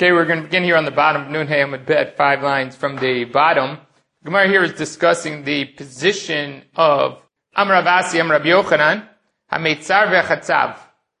Okay, we're going to begin here on the bottom of Nun Hey Amud Bet, 5 lines from the bottom. Gemara here is discussing the position of Amar Rav Asi, Amar Rabbi Yochanan, HaMeitzar ve'Chatzav,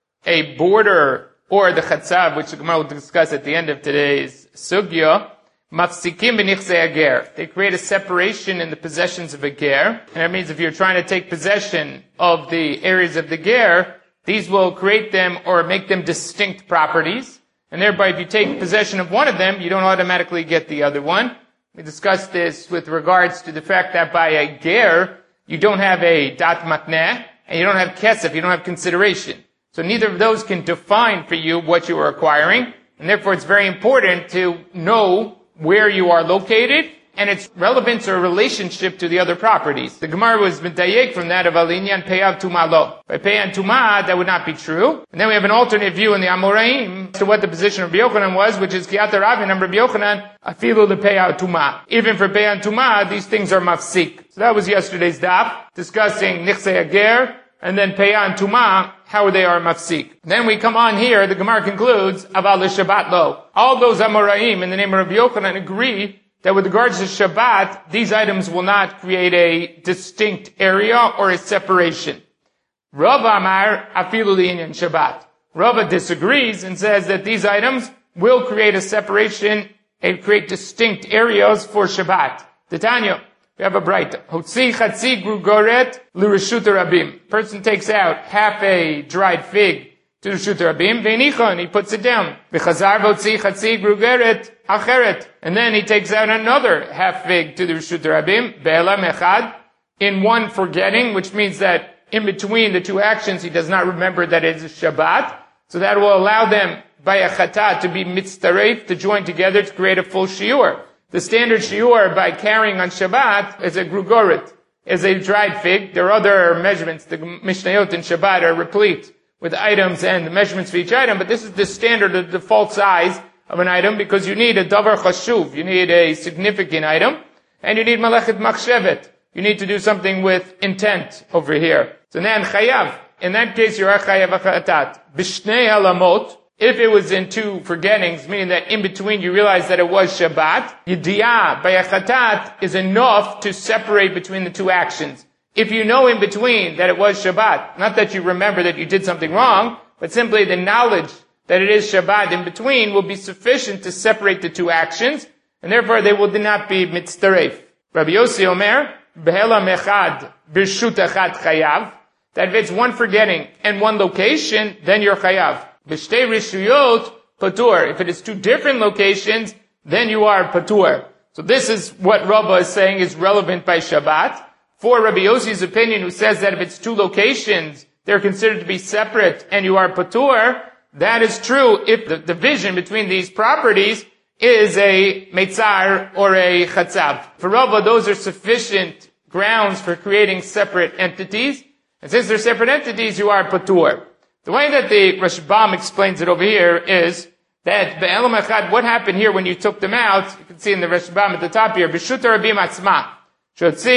a border or the Chatzav, which the Gemara will discuss at the end of today's sugya, Mafsikim b'nichzei ager. They create a separation in the possessions of a ger, and that means if you're trying to take possession of the areas of the ger, these will create them or make them distinct properties. And thereby, if you take possession of one of them, you don't automatically get the other one. We discussed this with regards to the fact that by a ger, you don't have a dat matneh, and you don't have kesef, you don't have consideration. So neither of those can define for you what you are acquiring, and therefore it's very important to know where you are located, and its relevance or relationship to the other properties. The Gemara was medayek from that of Alinyan Peyav Tumah Lo. By Peyav Tumah, that would not be true. And then we have an alternate view in the Amoraim to what the position of Rabbi Yochanan was, which is Kiyat Ravin and Rabbi Yochanan, Afilu the Peyav Tumah. Even for Peyav Tumah, these things are mafsik. So that was yesterday's daf, discussing Nichsei Ager, and then Peyav Tumah, how they are mafsik. Then we come on here, the Gemara concludes, Aval Shabbat Lo. All those Amoraim in the name of Rabbi Yochanan agree that with regards to Shabbat, these items will not create a distinct area or a separation. Rava Amar Afilu Li'inyan Shabbat. Rava disagrees and says that these items will create a separation and create distinct areas for Shabbat. Titania, we have a bright. Hotzi Chatzi Grugoret L'Reshut Rabim. Person takes out half a dried fig to Reshut Rabim, Ve'nicha, and he puts it down. V'chazar Votzi Chatzi Grugeret Acheret. And then he takes out another half fig to the Reshut Rabim, Be'elam Echad, in one forgetting, which means that in between the two actions he does not remember that it is Shabbat. So that will allow them, by a chatat, to be mitztaref, to join together to create a full shiur. The standard shiur by carrying on Shabbat is a Grugoret, is a dried fig. There are other measurements. The Mishnayot in Shabbat are replete with items and the measurements for each item, but this is the standard, the default size of an item, because you need a davar chashuv, you need a significant item, and you need malechet machshevet. You need to do something with intent over here. So then chayav, in that case you're chayav achatat. B'shnei halamot, if it was in two forgettings, meaning that in between you realize that it was Shabbat, yediyah by achatat is enough to separate between the two actions. If you know in between that it was Shabbat, not that you remember that you did something wrong, but simply the knowledge that it is Shabbat in between will be sufficient to separate the two actions, and therefore they will not be mitztaref. Rabbi Yossi Omer, Behela Mechad, Birshut Achat Chayav, that if it's one forgetting and one location, then you're Chayav. B'shtei Rishuyot, Patur. If it is two different locations, then you are Patur. So this is what Rava is saying is relevant by Shabbat. For Rabbi Yossi's opinion, who says that if it's two locations, they're considered to be separate and you are patur, that is true if the division between these properties is a meitzar or a chatzav. For Rava, those are sufficient grounds for creating separate entities. And since they're separate entities, you are patur. The way that the Rashbam explains it over here is that be'elam echad, what happened here when you took them out, you can see in the Rashbam at the top here, b'shut rabim atzma. That has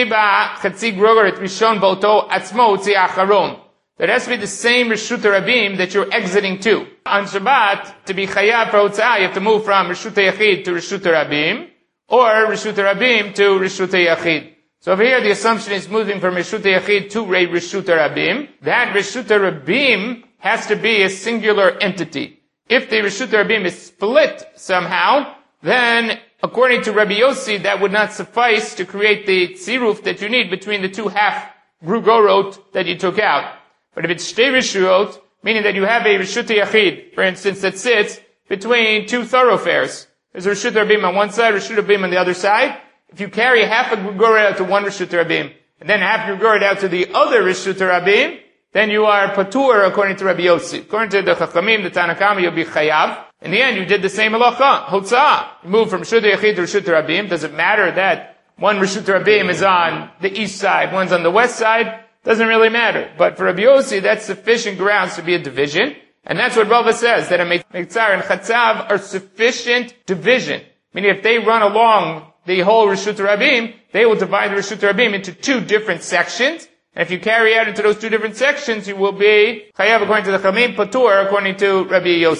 to be the same Reshut Rabim that you're exiting to. On Shabbat, to be Chayav for Hotzah, you have to move from Reshut Yachid to Reshut Rabim, or Reshut Rabim to Reshut Yachid. So over here the assumption is moving from Reshut Yachid to Reshut Rabim. That Reshut Rabim has to be a singular entity. If the Reshut Rabim is split somehow, then according to Rabbi Yossi, that would not suffice to create the tziruf that you need between the two half grugorot that you took out. But if it's shtei rishuyot, meaning that you have a reshut yachid, for instance, that sits between two thoroughfares. There's a reshut rabim on one side, reshut rabim on the other side. If you carry half a grugorot out to one reshut rabim, and then half grugorot out to the other reshut rabim, then you are patur according to Rabbi Yossi. According to the Chachamim, the Tanakama, you'll be chayav. In the end, you did the same halacha, hotzah. You move from Reshut Yachid to Reshut Rabim. Does it matter that one Reshut Rabim is on the east side, one's on the west side? Doesn't really matter. But for Rabbi Yossi, that's sufficient grounds to be a division. And that's what Rava says, that a Meitzar and Chatzav are sufficient division. Meaning if they run along the whole Reshut Rabim, they will divide the Reshut Rabim into two different sections. And if you carry out into those two different sections, you will be chayav according to the Chamim, patur according to Rabbi Yossi.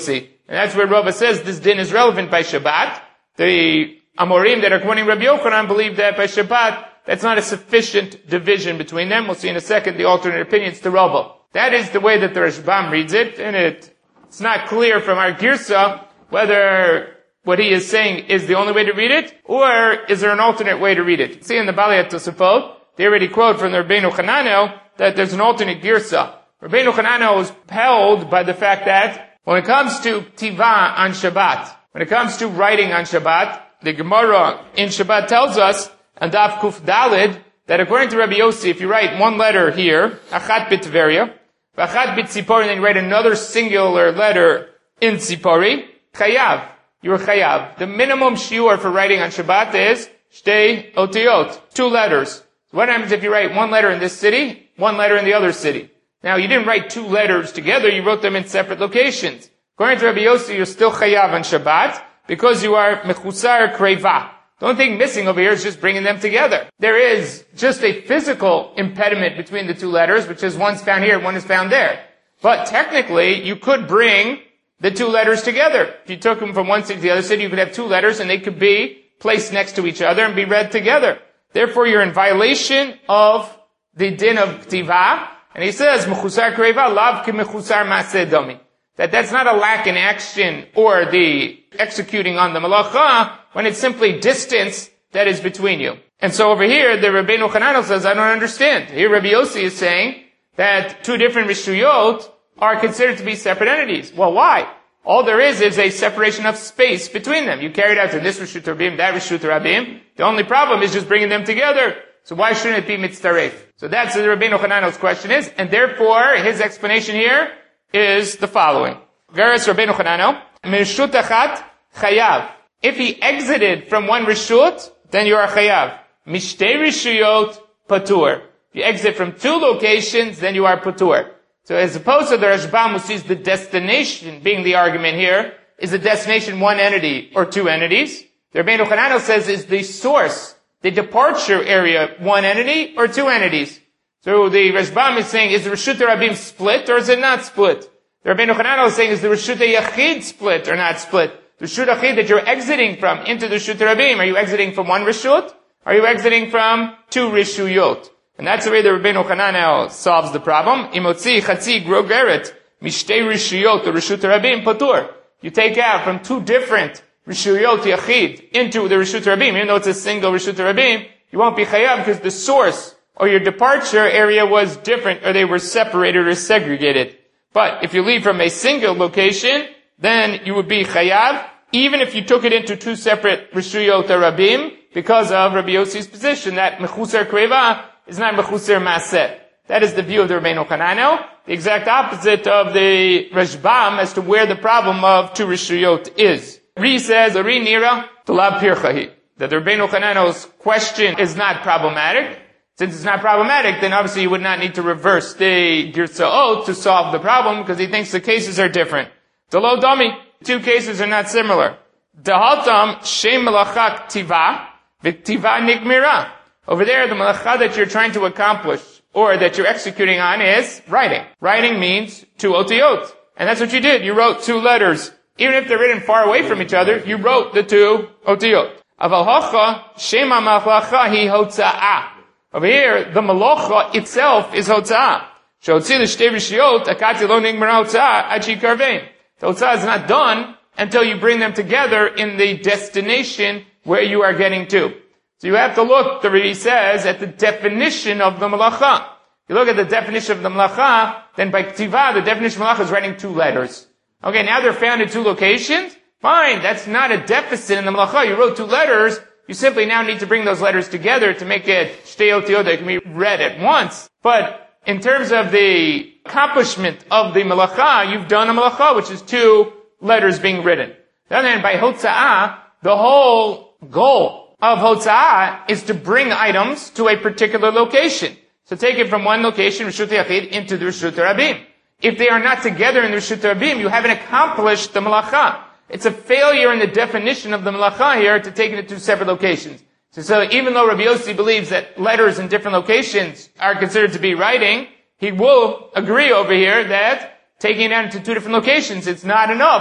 And that's where Rava says this din is relevant by Shabbat. The Amorim that are quoting Rabbi Yochanan believe that by Shabbat, that's not a sufficient division between them. We'll see in a second the alternate opinions to Rava. That is the way that the Rashbam reads it, and it's not clear from our Girsa whether what he is saying is the only way to read it, or is there an alternate way to read it. See in the Balei Tosafot, they already quote from the Rabbeinu Hananel that there's an alternate Girsa. Rabbeinu Hananel was held by the fact that when it comes to Tiva on Shabbat, when it comes to writing on Shabbat, the Gemara in Shabbat tells us, and Daf Kuf Dalid, that according to Rabbi Yossi, if you write one letter here, Achat B'Tveria, Achat B'Tzipori, and then you write another singular letter in Tzipori, Chayav. You're Chayav. The minimum shiur for writing on Shabbat is Shtei Otiyot, 2 letters. What happens if you write one letter in this city, one letter in the other city? Now, you didn't write 2 letters together, you wrote them in separate locations. According to Rabbi Yossi, you're still Chayav on Shabbat, because you are Mechusar Kreva. The only thing missing over here is just bringing them together. There is just a physical impediment between the 2 letters, which is one's found here, one is found there. But technically, you could bring the 2 letters together. If you took them from one city to the other city, you could have 2 letters and they could be placed next to each other and be read together. Therefore, you're in violation of the din of Ktiva. And he says, Mechusar Kreva, lav ki mechusar maaseh dami. That's not a lack in action or the executing on the malacha, when it's simply distance that is between you. And so over here, the Rabbeinu Hananel says, I don't understand. Here Rabbi Yossi is saying that 2 different Rishuyot are considered to be separate entities. Well, why? All there is a separation of space between them. You carry it out to this Rishut Rabim, that Rishut Rabim. The only problem is just bringing them together. So why shouldn't it be mitzaref? So that's what the Rabbeinu Hananel's question is, and therefore his explanation here is the following. Garas Rabbeinu Hananel, Rishut Achat Chayav. If he exited from one Rishut, then you are Chayav. Mishtei Rishuyot Patur. If you exit from 2 locations, then you are Patur. So as opposed to the Rashbam who sees the destination being the argument here, is the destination one entity or 2 entities? The Rabbeinu Hananel says is the source, the departure area, one entity or 2 entities. So the Rashbam is saying, is the Rishut Rabim split or is it not split? The Rabbeinu Hananel is saying, is the Rishut Yachid split or not split? The Rishut Yachid that you're exiting from into the Rishut Rabim, are you exiting from one Rishut? Are you exiting from 2 Rishuyot? And that's the way the Rabbeinu Hananel solves the problem. Imotzi Chatzi Grogeret Mishtei Rishuyot or Rishut Rabim Patur. You take out from 2 different Rishuyot Yachid into the Rishut Rabim, even though it's a single Rishut Rabim, you won't be Chayav because the source or your departure area was different or they were separated or segregated. But if you leave from a single location, then you would be Chayav, even if you took it into 2 separate Rishuyot Rabim, because of Rabbi Yossi's position that Mechusar Kreva is not Mechusar Maaseh. That is the view of the Rabbeinu Hananel, the exact opposite of the Rashbam as to where the problem of 2 Rishuyot is. Ri says, Ri Nira, Tulab Pirchahi. That the Rabbeinu Hananel's question is not problematic. Since it's not problematic, then obviously you would not need to reverse the Girsaot to solve the problem, because he thinks the cases are different. Delo Dami, 2 cases are not similar. Dahatam Shem Melachak Tiva, V'Tiva Nigmira. Over there, the malacha that you're trying to accomplish, or that you're executing on, is writing. Writing means 2 otiyot. And that's what you did. You wrote 2 letters. Even if they're written far away from each other, you wrote the 2 otiyot. Aval hocha, shema malacha hi hotza'ah. Over here, the malacha itself is hotza'ah. She'hotzi l'shtei rishiyot, akati lo nigmara hotza'ah, ad she'karvein. The hotza'ah is not done until you bring them together in the destination where you are getting to. So you have to look, the Ri says, at the definition of the malacha. If you look at the definition of the malacha, then by ktiva, the definition of malacha is writing 2 letters. Okay, now they're found in 2 locations. Fine, that's not a deficit in the malacha. You wrote 2 letters. You simply now need to bring those letters together to make it shtei otiyot that can be read at once. But in terms of the accomplishment of the malacha, you've done a malacha, which is 2 letters being written. On the other hand, by hotza'ah, the whole goal of hotza'ah is to bring items to a particular location. So take it from one location, Rishut Yachid, into the Rishut Rabim. If they are not together in the Rishut Rabim, you haven't accomplished the malacha. It's a failure in the definition of the malacha here to take it to 2 separate locations. So even though Rabbi Yossi believes that letters in different locations are considered to be writing, he will agree over here that taking it out into 2 different locations, it's not enough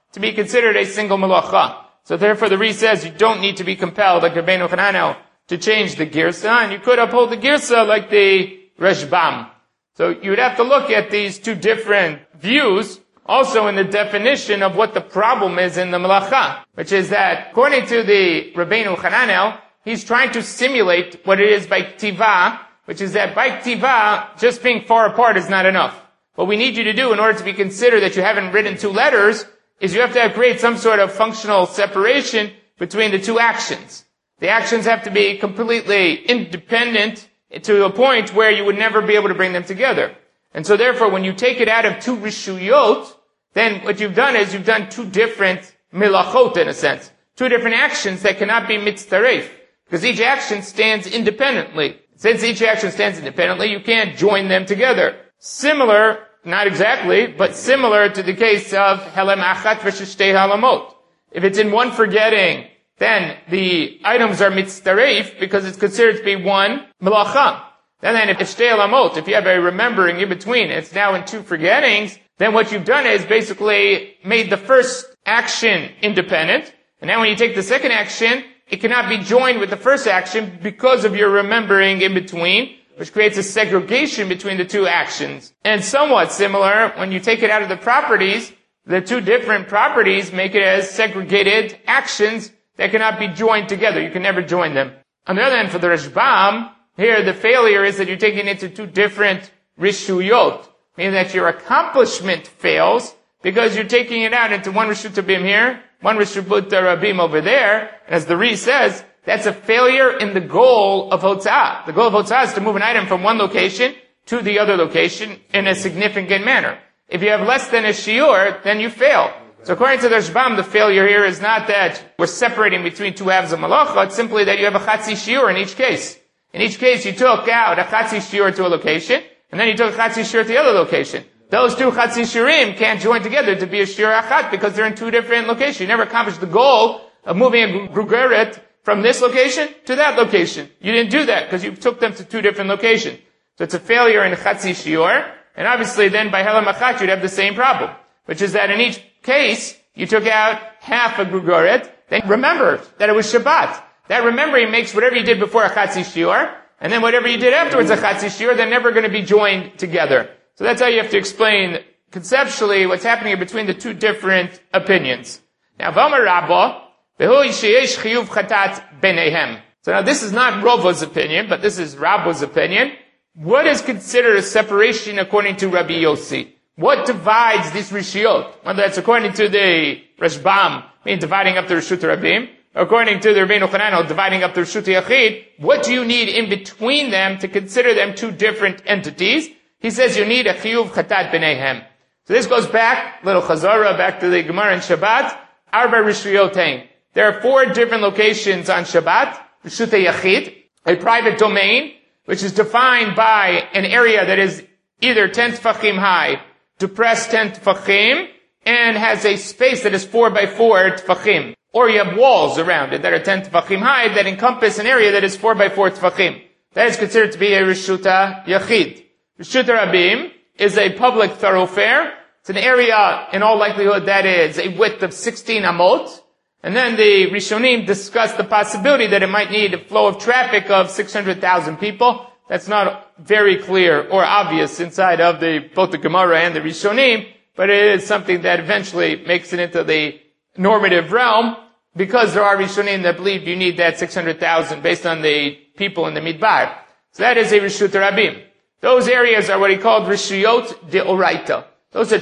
to be considered a single malacha. So therefore the Ri says you don't need to be compelled, like Rabbeinu Hananel, to change the girsa, and you could uphold the girsa like the Rashbam. So you would have to look at these two different views, also in the definition of what the problem is in the malacha, which is that, according to the Rabbeinu Hananel, he's trying to simulate what it is by ktiva, which is that by ktiva, just being far apart is not enough. What we need you to do in order to be considered that you haven't written two letters is you have to create some sort of functional separation between the two actions. The actions have to be completely independent to a point where you would never be able to bring them together. And so therefore, when you take it out of two rishuyot, then what you've done is you've done two different milachot in a sense. Two different actions that cannot be mitztaref. Because each action stands independently. Since each action stands independently, you can't join them together. Similar, not exactly, but similar to the case of helem achat v'shtei halamot. If it's in one forgetting, then the items are mitztaref because it's considered to be one melacha. Then if shtei halamot, if you have a remembering in between, it's now in two forgettings, then what you've done is basically made the first action independent, and now when you take the second action, it cannot be joined with the first action because of your remembering in between, which creates a segregation between the two actions. And somewhat similar, when you take it out of the properties, the two different properties make it as segregated actions that cannot be joined together. You can never join them. On the other hand, for the Rashbam, here the failure is that you're taking it to two different rishuyot, meaning that your accomplishment fails because you're taking it out into one rishut rabim here, one rishut rabim over there, and as the Ri says, that's a failure in the goal of Hotzah. The goal of Hotzah is to move an item from one location to the other location in a significant manner. If you have less than a shiur, then you fail. So according to the Rashbam, the failure here is not that we're separating between two halves of malacha, it's simply that you have a chatzi shiur in each case. In each case, you took out a chatzi shiur to a location, and then you took a chatzi shiur to the other location. Those two chatzi shiurim can't join together to be a shiur achat because they're in two different locations. You never accomplished the goal of moving a grugeret from this location to that location. You didn't do that because you took them to two different locations. So it's a failure in chatzi shiur, and obviously then by helam achat you'd have the same problem, which is that in each case you took out half a grugeret, then remember that it was Shabbat. That remembering makes whatever you did before a chatzi shiur, and then whatever you did afterwards a chatzi shiur, they're never going to be joined together. So that's how you have to explain conceptually what's happening between the two different opinions. Now, V'amar Rabba, v'hu sheyesh chiyuv chatat b'neihem. So now this is not Rava's opinion, but this is Rabba's opinion. What is considered a separation according to Rabbi Yossi? What divides these rishiyot? Whether that's according to the Rashbam, meaning dividing up the Rishut Rabim, according to the Rabbeinu Hananel, dividing up the Rishut Yachid, what do you need in between them to consider them two different entities? He says you need a chiyuv chatat b'neihem. So this goes back, little chazara, back to the Gemara in Shabbat, arba rishiyotein. There are four different locations on Shabbat, Rishut Yachid, a private domain, which is defined by an area that is either 10 tefachim high, depressed 10 tefachim, and has a space that is 4 by 4 tefachim. Or you have walls around it that are 10 tefachim high that encompass an area that is 4 by 4 tefachim. That is considered to be a Rishuta Yachid. Rishuta Rabim is a public thoroughfare. It's an area, in all likelihood, that is a width of 16 amot. And then the Rishonim discuss the possibility that it might need a flow of traffic of 600,000 people. That's not very clear or obvious inside of both the Gemara and the Rishonim, but it is something that eventually makes it into the normative realm, because there are Rishonim that believe you need that 600,000 based on the people in the Midbar. So that is a Rishut Rabim. Those areas are what he called Rishuyot de Oraita. Those are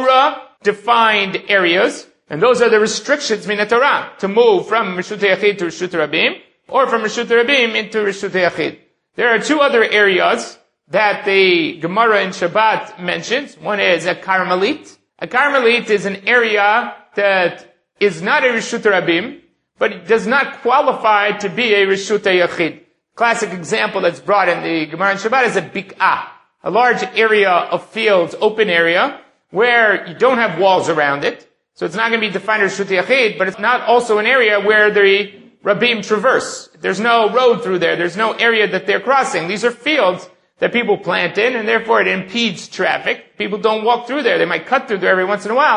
Torah-defined areas, and those are the restrictions min Torah to move from Rishut Yachid to Rishut Rabim, or from Rishut Rabim into Rishut Yachid. There are two other areas that the Gemara in Shabbat mentions. One is a Carmelit. A Carmelit is an area that is not a Rishut Rabim, but it does not qualify to be a Rishut Yachid. Classic example that's brought in the Gemara in Shabbat is a Bik'ah, a large area of fields, open area, where you don't have walls around it. So it's not going to be defined as Rishut Yachid, but it's not also an area where the Rabim traverse. There's no road through there. There's no area that they're crossing. These are fields that people plant in, and therefore it impedes traffic. People don't walk through there. They might cut through there every once in a while,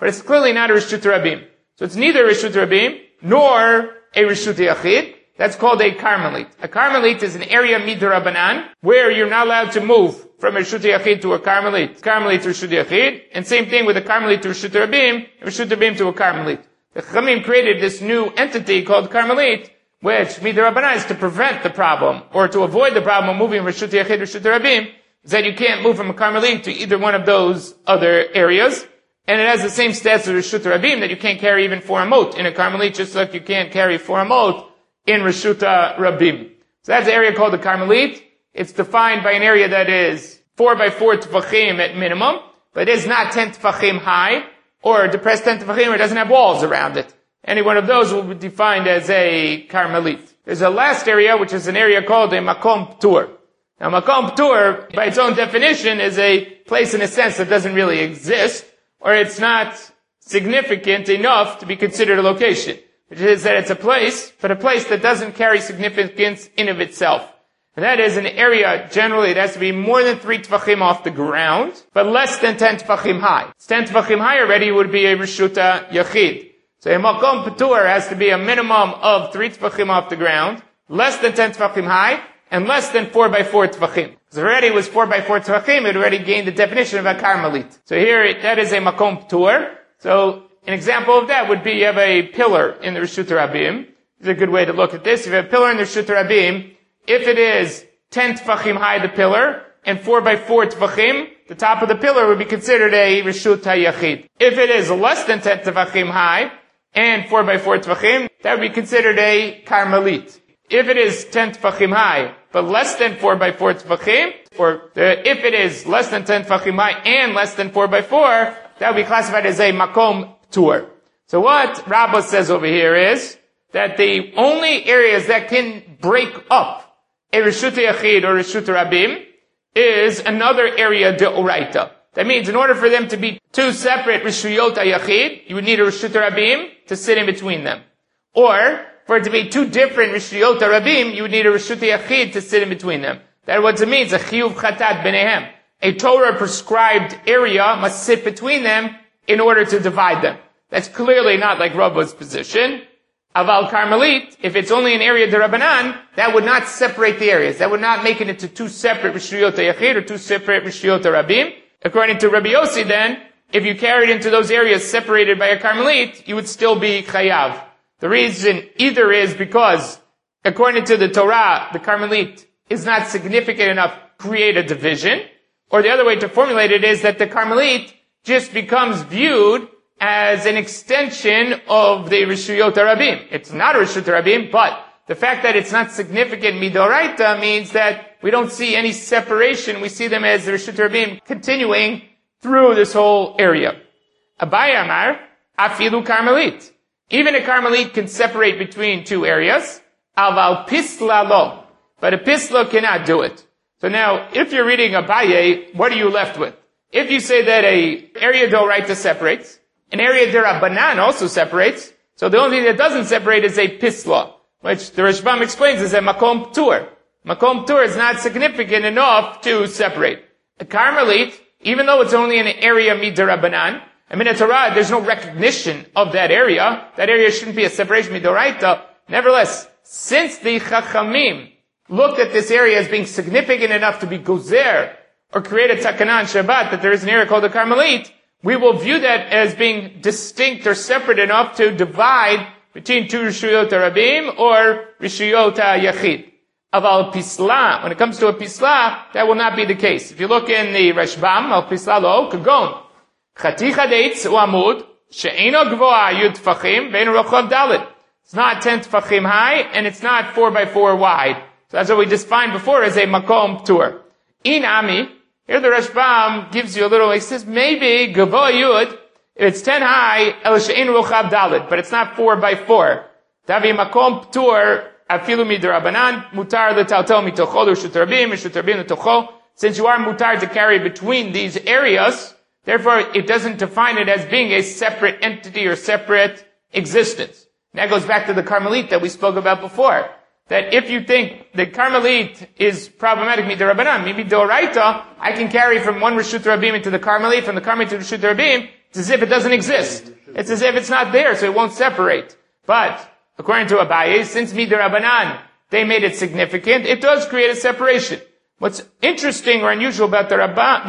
but it's clearly not a Reshut Rabim. So it's neither a Reshut Rabim nor a Reshut Yachid. That's called a Karmelit. A Karmelit is an area midrabanan where you're not allowed to move from a Reshut Yachid to a Karmelit to Reshut Yachid, and same thing with a Karmelit to Reshut Rabim, Reshut Rabim to a Karmelit. The Chachamim created this new entity called Karmelit, which midrabanan is to prevent the problem, or to avoid the problem of moving from Reshut Yachid to Reshut Rabim, is that you can't move from a Karmelit to either one of those other areas. And it has the same stats as Reshut Rabim, that you can't carry even 4 amot in a Karmelit, just like you can't carry 4 amot in Reshut Rabim. So that's the area called the Karmelit. It's defined by an area that is 4 by 4 tefachim at minimum, but it is not 10 tefachim high, or depressed 10 tefachim, or it doesn't have walls around it. Any one of those will be defined as a Karmelit. There's a last area, which is an area called a Makom Ptur. Now, Makom Ptur, by its own definition, is a place in a sense that doesn't really exist, or it's not significant enough to be considered a location. Which is that it's a place, but a place that doesn't carry significance in of itself. And that is an area, generally, it has to be more than 3 tefachim off the ground, but less than 10 tefachim high. 10 tefachim high already would be a Reshuta Yachid. So a Makom Ptur has to be a minimum of 3 tefachim off the ground, less than 10 tefachim high, and less than 4 by 4 tefachim. Because already it was 4 by 4 tefachim, it already gained the definition of a Karmelit. So here, that is a Makom Ptur. So, an example of that would be you have a pillar in the Reshut Rabim. This is a good way to look at this. If you have a pillar in the Reshut Rabim, if it is 10 tefachim high, the pillar, and 4 by 4 tefachim, the top of the pillar would be considered a Reshut HaYachid. If it is less than 10 tefachim high, and 4 by 4 tefachim, that would be considered a Karmelit. If it is 10 tefachim high, but less than 4 by 4 tefachim, if it is less than 10 tefachim high and less than 4 by 4, that would be classified as a Makom Ptur. So what Rabbah says over here is that the only areas that can break up a Reshut Yachid or Reshut Rabim is another area de'oraita. That means in order for them to be 2 separate Reshuyot Yachid, you would need a Reshut Rabim to sit in between them. Or, for it to be 2 different Reshuyot Rabim, you would need a Reshut Yachid to sit in between them. That's what it means, a Chiyuv Chatat Benehem. A Torah prescribed area must sit between them in order to divide them. That's clearly not like Rabbah's position. Aval Karmelit, if it's only an area de Rabbanan, that would not separate the areas. That would not make it into 2 separate Reshuyot Yachid or 2 separate Reshuyot Rabim. According to Rabbi Yossi then, if you carried into those areas separated by a Karmelit, you would still be Chayav. The reason either is because, according to the Torah, the Karmelit is not significant enough to create a division, or the other way to formulate it is that the Karmelit just becomes viewed as an extension of the Reshuyot Rabim. It's not a Reshut Rabim, but the fact that it's not significant midoraita means that we don't see any separation. We see them as the Reshut Rabim continuing through this whole area. Abaye Amar, afilu Karmelit. Even a Karmelit can separate between 2 areas. Aval pisla lo. But a pisla cannot do it. So now, if you're reading Abaye, what are you left with? If you say that a area d'oraita separates, an area d'Rabbanan also separates, so the only thing that doesn't separate is a pisla, which the Rashbam explains is a Makom Ptur. Makom Ptur is not significant enough to separate. A Karmelit, even though it's only an area midrabbanan, I mean, in Torah, there's no recognition of that area. That area shouldn't be a separation midoraita. Nevertheless, since the Chachamim looked at this area as being significant enough to be gozer, or create a takana on Shabbat, that there is an area called the Karmelit, we will view that as being distinct or separate enough to divide between 2 Reshuyot Rabim or Reshuyot Yachid. Aval Pisla, when it comes to a Pisla, that will not be the case. If you look in the Rashbam, Al Pisla Lo, Kagon, Chaticha Deitz U'amud, She'eno Gvoa Yud Tfachim, Ve'enu Rochav Dalet. It's not 10 Tfachim high, and it's not 4 by 4 wide. So that's what we defined before as a Makom Ptur. In Ami, here the Rashbam gives you a little, he says, maybe Gavoa Yud, if it's 10 high, El She'enu Rochav Dalet, but it's not 4 by 4. Tavi Makom Ptur, Afilu Midrabanan, Mutar L'Taltel Mitocho, Reshut Rabim, Reshut Rabim L'Tocho. Since you are mutar to carry between these areas, therefore it doesn't define it as being a separate entity or separate existence. That goes back to the Karmelit that we spoke about before. That if you think the Karmelit is problematic midrabanan, maybe d'oraita, I can carry from one Reshut Rabim into the Karmelit, from the Karmelit to Reshut Rabim, It's as if it doesn't exist. It's as if it's not there, so it won't separate. But, according to Abaye, since Midirabanan, they made it significant, it does create a separation. What's interesting or unusual about the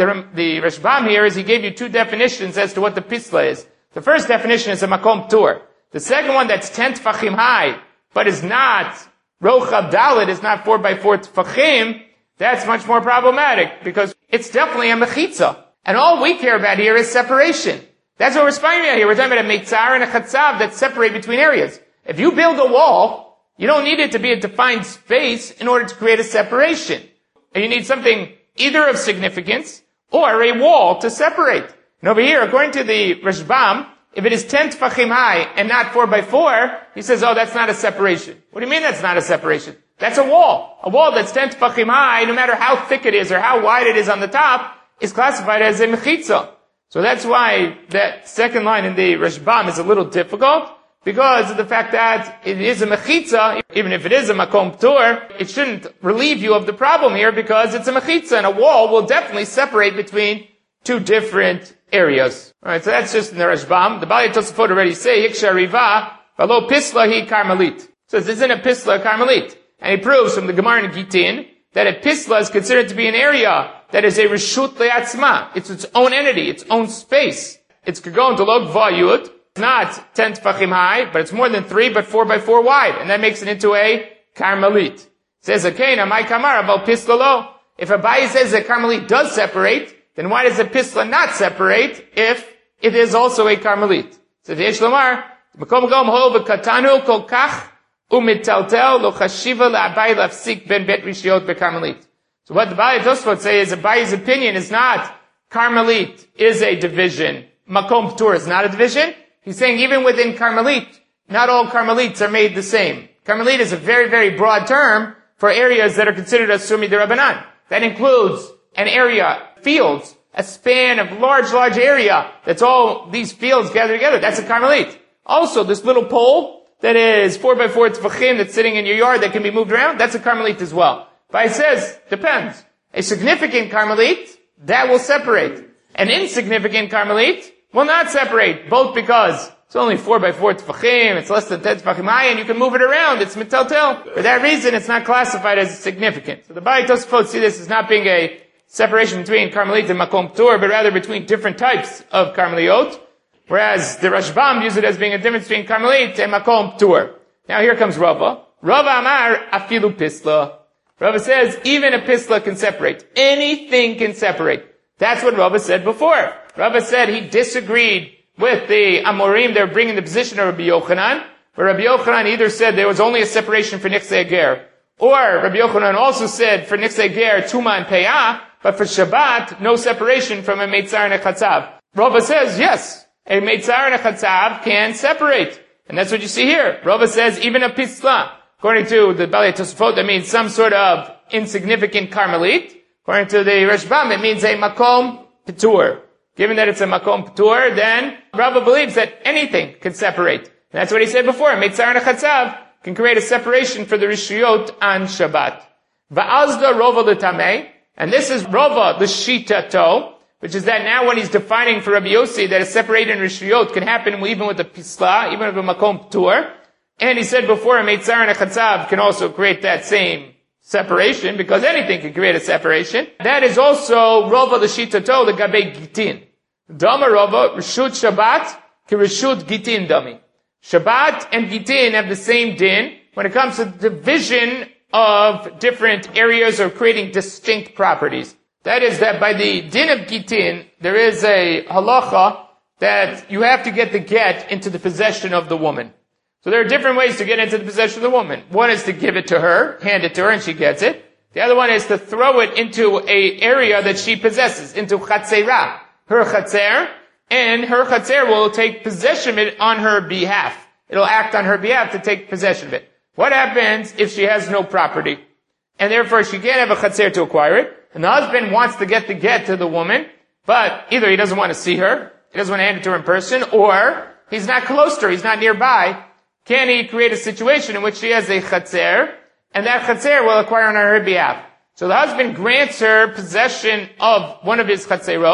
Rashbam here is he gave you two definitions as to what the Pisla is. The first definition is a Makom Tur. The second one that's 10 Tfachim high, but is not Rochab Dalet, is not 4 by 4 Tfachim, that's much more problematic, because it's definitely a Mechitza. And all we care about here is separation. That's what we're speaking about here. We're talking about a Meitzar and a Chatzav that separate between areas. If you build a wall, you don't need it to be a defined space in order to create a separation. And you need something either of significance or a wall to separate. And over here, according to the Rashbam, if it is 10 Tfachim high and not 4 by 4, he says, oh, that's not a separation. What do you mean that's not a separation? That's a wall. A wall that's 10 Tfachim high, no matter how thick it is or how wide it is on the top, is classified as a Mechitza. So that's why that second line in the Rashbam is a little difficult, because of the fact that it is a Mechitza, even if it is a Makom Tur, it shouldn't relieve you of the problem here, because it's a Mechitza, and a wall will definitely separate between two different areas. Alright, so that's just in the Rashbam. The Bali Tosafot already say, Hiksha Riva, Valo Pisla hi Karmelit. So this isn't a Pisla, a Karmelit. And he proves from the Gemara in Gitin, that a Pisla is considered to be an area that is a Reshut Le'atzma. It's its own entity, its own space. It's Kagon to Log Vayut. It's not 10 Tfachim high, but it's more than 3, but 4 by 4 wide. And that makes it into a Karmelit. Says Akena, my Kamar, about Pisla lo. If Abaye says that Karmelit does separate, then why does a Pisla not separate if it is also a Karmelit? So Yesh Lomar, Makom Gom Ho V'Katanu Kol Kach U'Mitaltel Lo Chashiva La'Abaye Lafsik Ben Bet Rishiot Be'Karmelit. So what the Bali Tosfot say is Abaye's opinion is not Karmelit is a division. Makom Tur is not a division. He's saying even within Karmelit, not all Karmelites are made the same. Karmelit is a very, very broad term for areas that are considered as Sumi de Rabbanan. That includes an area, fields, a span of large area that's all these fields gathered together. That's a Karmelit. Also, this little pole that is 4 by 4 Tfachim that's sitting in your yard that can be moved around, that's a Karmelit as well. But it says, depends. A significant Karmelit, that will separate. An insignificant Karmelit will not separate, both because it's only 4 by 4 Tfachim, it's less than 10 Tfachim high, and you can move it around, it's Metaltel. For that reason, it's not classified as significant. So the Bali Tosfot see this as not being a separation between Karmelit and Makom Tur, but rather between different types of Karmeliot, whereas the Rashbam use it as being a difference between Karmelit and Makom Tur. Now here comes Rava. Rava Amar Afilu Pisla. Rava says, even a Pisla can separate. Anything can separate. That's what Rava said before. Rava said he disagreed with the Amorim. They were bringing the position of Rabbi Yochanan, where Rabbi Yochanan either said there was only a separation for Nichsei Ger, or Rabbi Yochanan also said for Nichsei Ger, Tuma and Peyah, but for Shabbat, no separation from a Meitzar and a Chatzav. Rava says, yes, a Meitzar and a Chatzav can separate. And that's what you see here. Rava says, even a Pisla. According to the Bali Tosafot, that means some sort of insignificant Karmelit. According to the Rashbam, it means a Makom Petur. Given that it's a Makom Petur, then Rava believes that anything can separate. And that's what he said before. Meitzar and a Chatzav can create a separation for the Rishuyot on Shabbat. Va'azda Rova l'tamei. And this is Rava the Shitato, which is that now when he's defining for Rabbi Yossi that a separated Rishuyot can happen even with a Pisla, even with a Makom Petur. And he said before, a Meitzar and a Chatzav can also create that same separation, because anything can create a separation. That is also Rava l'shitato l'gabei Gitin. Dama Rava, Rishut Shabbat, ki Rishut Gitin dami. Shabbat and Gitin have the same din when it comes to the division of different areas or creating distinct properties. That is that by the din of Gitin, there is a halacha that you have to get the get into the possession of the woman. So there are different ways to get into the possession of the woman. One is to give it to her, hand it to her, and she gets it. The other one is to throw it into a area that she possesses, into chatzera, her chatzer, and her chatzer will take possession of it on her behalf. It'll act on her behalf to take possession of it. What happens if she has no property? And therefore she can't have a chatzer to acquire it, and the husband wants to get the get to the woman, but either he doesn't want to see her, he doesn't want to hand it to her in person, or he's not close to her, he's not nearby. Can he create a situation in which she has a chatzer, and that chatzer will acquire on her behalf? So the husband grants her possession of one of his chatzerot,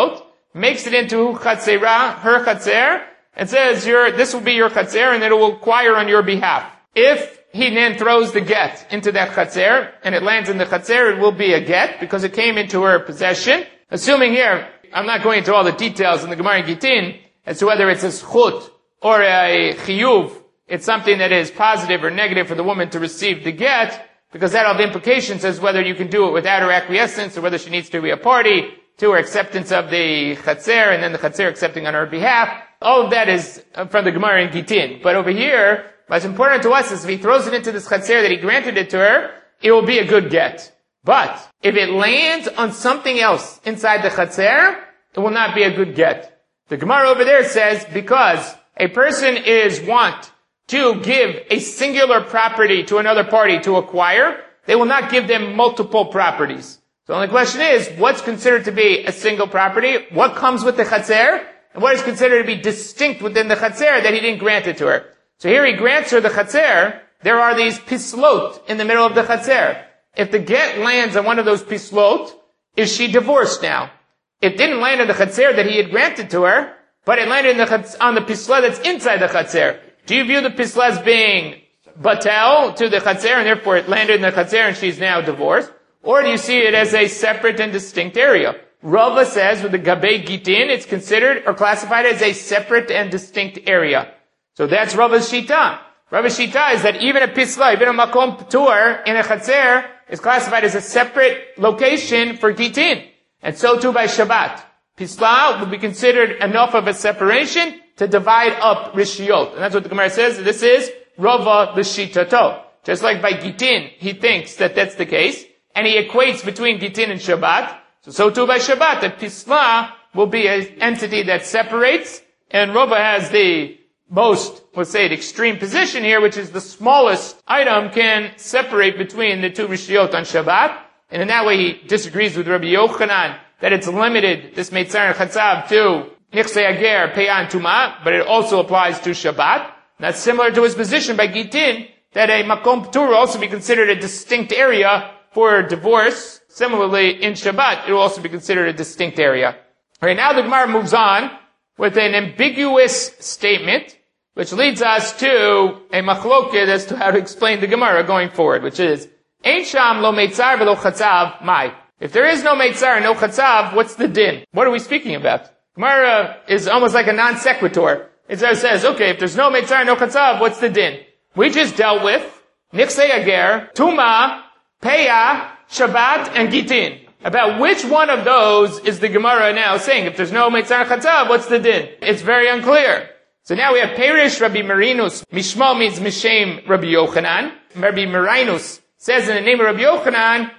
makes it into chatzera, her chatzer, and says, this will be your chatzer, and it will acquire on your behalf. If he then throws the get into that chatzer, and it lands in the chatzer, it will be a get, because it came into her possession. Assuming here, I'm not going into all the details in the Gemara Gittin, as to whether it's a schut or a chiyuv, it's something that is positive or negative for the woman to receive the get, because that'll have implications as whether you can do it without her acquiescence, or whether she needs to be a party to her acceptance of the chatzer, and then the chatzer accepting on her behalf. All of that is from the Gemara in Gittin. But over here, what's important to us is if he throws it into this chatzer that he granted it to her, it will be a good get. But if it lands on something else inside the chatzer, it will not be a good get. The Gemara over there says because a person is want to give a singular property to another party to acquire, they will not give them multiple properties. So the only question is, what's considered to be a single property? What comes with the chatzer? And what is considered to be distinct within the chatzer that he didn't grant it to her? So here he grants her the chatzer. There are these pislot in the middle of the chatzer. If the get lands on one of those pislot, is she divorced now? It didn't land on the chatzer that he had granted to her, but it landed on the pisla that's inside the chatzer. Do you view the pisla as being batel to the chatzer, and therefore it landed in the chatzer and she's now divorced? Or do you see it as a separate and distinct area? Rava says with the Gabei Gitin, it's considered or classified as a separate and distinct area. So that's Rava's Shita. Rava's Shita is that even a pisla, even a makom p'tur in a chatzer is classified as a separate location for Gitin. And so too by Shabbat. Pisla will be considered enough of a separation to divide up Rishiyot. And that's what the Gemara says. This is Rava l'Shitato. Just like by Gitin, he thinks that that's the case. And he equates between Gitin and Shabbat. So too by Shabbat, that Pisla will be an entity that separates. And Rava has the most, let's say, the extreme position here, which is the smallest item can separate between the two Rishiyot on Shabbat. And in that way he disagrees with Rabbi Yochanan that it's limited, this Meitzar and Chatzav, to Nichsei Ager, Peah, and Tumah, but it also applies to Shabbat. And that's similar to his position by Gitin, that a Makom P'tur will also be considered a distinct area for divorce. Similarly, in Shabbat, it will also be considered a distinct area. Alright, now the Gemara moves on with an ambiguous statement, which leads us to a machloket as to how to explain the Gemara going forward, which is, Ein sham lo meitzar v'lo chatzav, mai. If there is no meitzar and no chatzav, what's the din? What are we speaking about? Gemara is almost like a non sequitur. It says, okay, if there's no meitzar and no chatzav, what's the din? We just dealt with Nichsei Ager, Tumah, Peah, Shabbat, and Gitin. About which one of those is the Gemara now saying? If there's no meitzar and chatzav, what's the din? It's very unclear. So now we have Perish Rabbi Marinus. Mishma means Mishem Rabbi Yochanan. Rabbi Marinus says in the name of Rabbi Yochanan,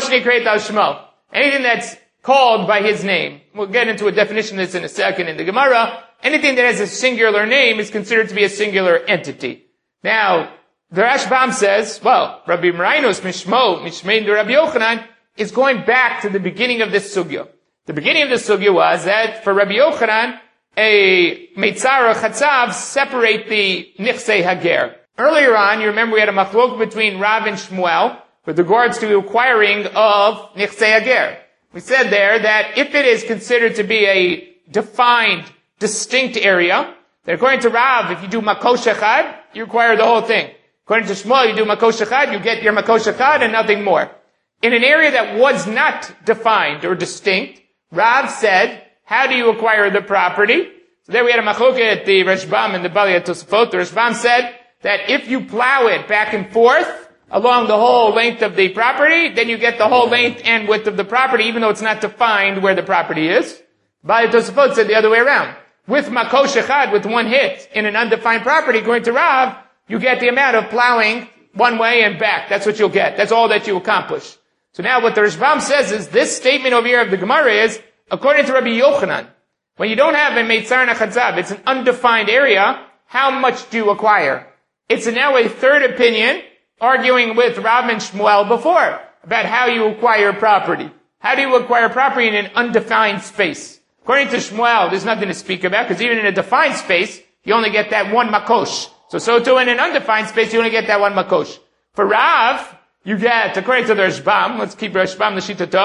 anything that's called by his name. We'll get into a definition of this in a second in the Gemara. Anything that has a singular name is considered to be a singular entity. Now, the Rashbam says, well, Rabbi Marinus, Mishmein to Rabbi Yochanan, is going back to the beginning of this sugya. The beginning of this sugya was that for Rabbi Yochanan, a Meitzar or Chatzav separate the Nichsei Hager. Earlier on, you remember we had a machlok between Rav and Shmuel with regards to the acquiring of Nichsei Hager. We said there that if it is considered to be a defined, distinct area, then according to Rav, if you do Makosh Echad, you acquire the whole thing. According to Shmuel, you do Makosh Echad, you get your Makosh Echad and nothing more. In an area that was not defined or distinct, Rav said, how do you acquire the property? So there we had a machloket at the Rashbam and the Bali Tosafot. The Rashbam said that if you plow it back and forth along the whole length of the property, then you get the whole length and width of the property, even though it's not defined where the property is. Bali Tosafot said the other way around. With Makosh Echad, with one hit in an undefined property, according to Rav, you get the amount of plowing one way and back. That's what you'll get. That's all that you accomplish. So now what the Rashbam says is this statement over here of the Gemara is, according to Rabbi Yochanan, when you don't have a Meitzar and a Chatzav, it's an undefined area, how much do you acquire? It's now a third opinion, arguing with Rav and Shmuel before, about how you acquire property. How do you acquire property in an undefined space? According to Shmuel, there's nothing to speak about, because even in a defined space, you only get that one makosh. So too in an undefined space, you only get that one makosh. For Rav, you get, according to the Rashbam, let's keep Rashbam the Shitato,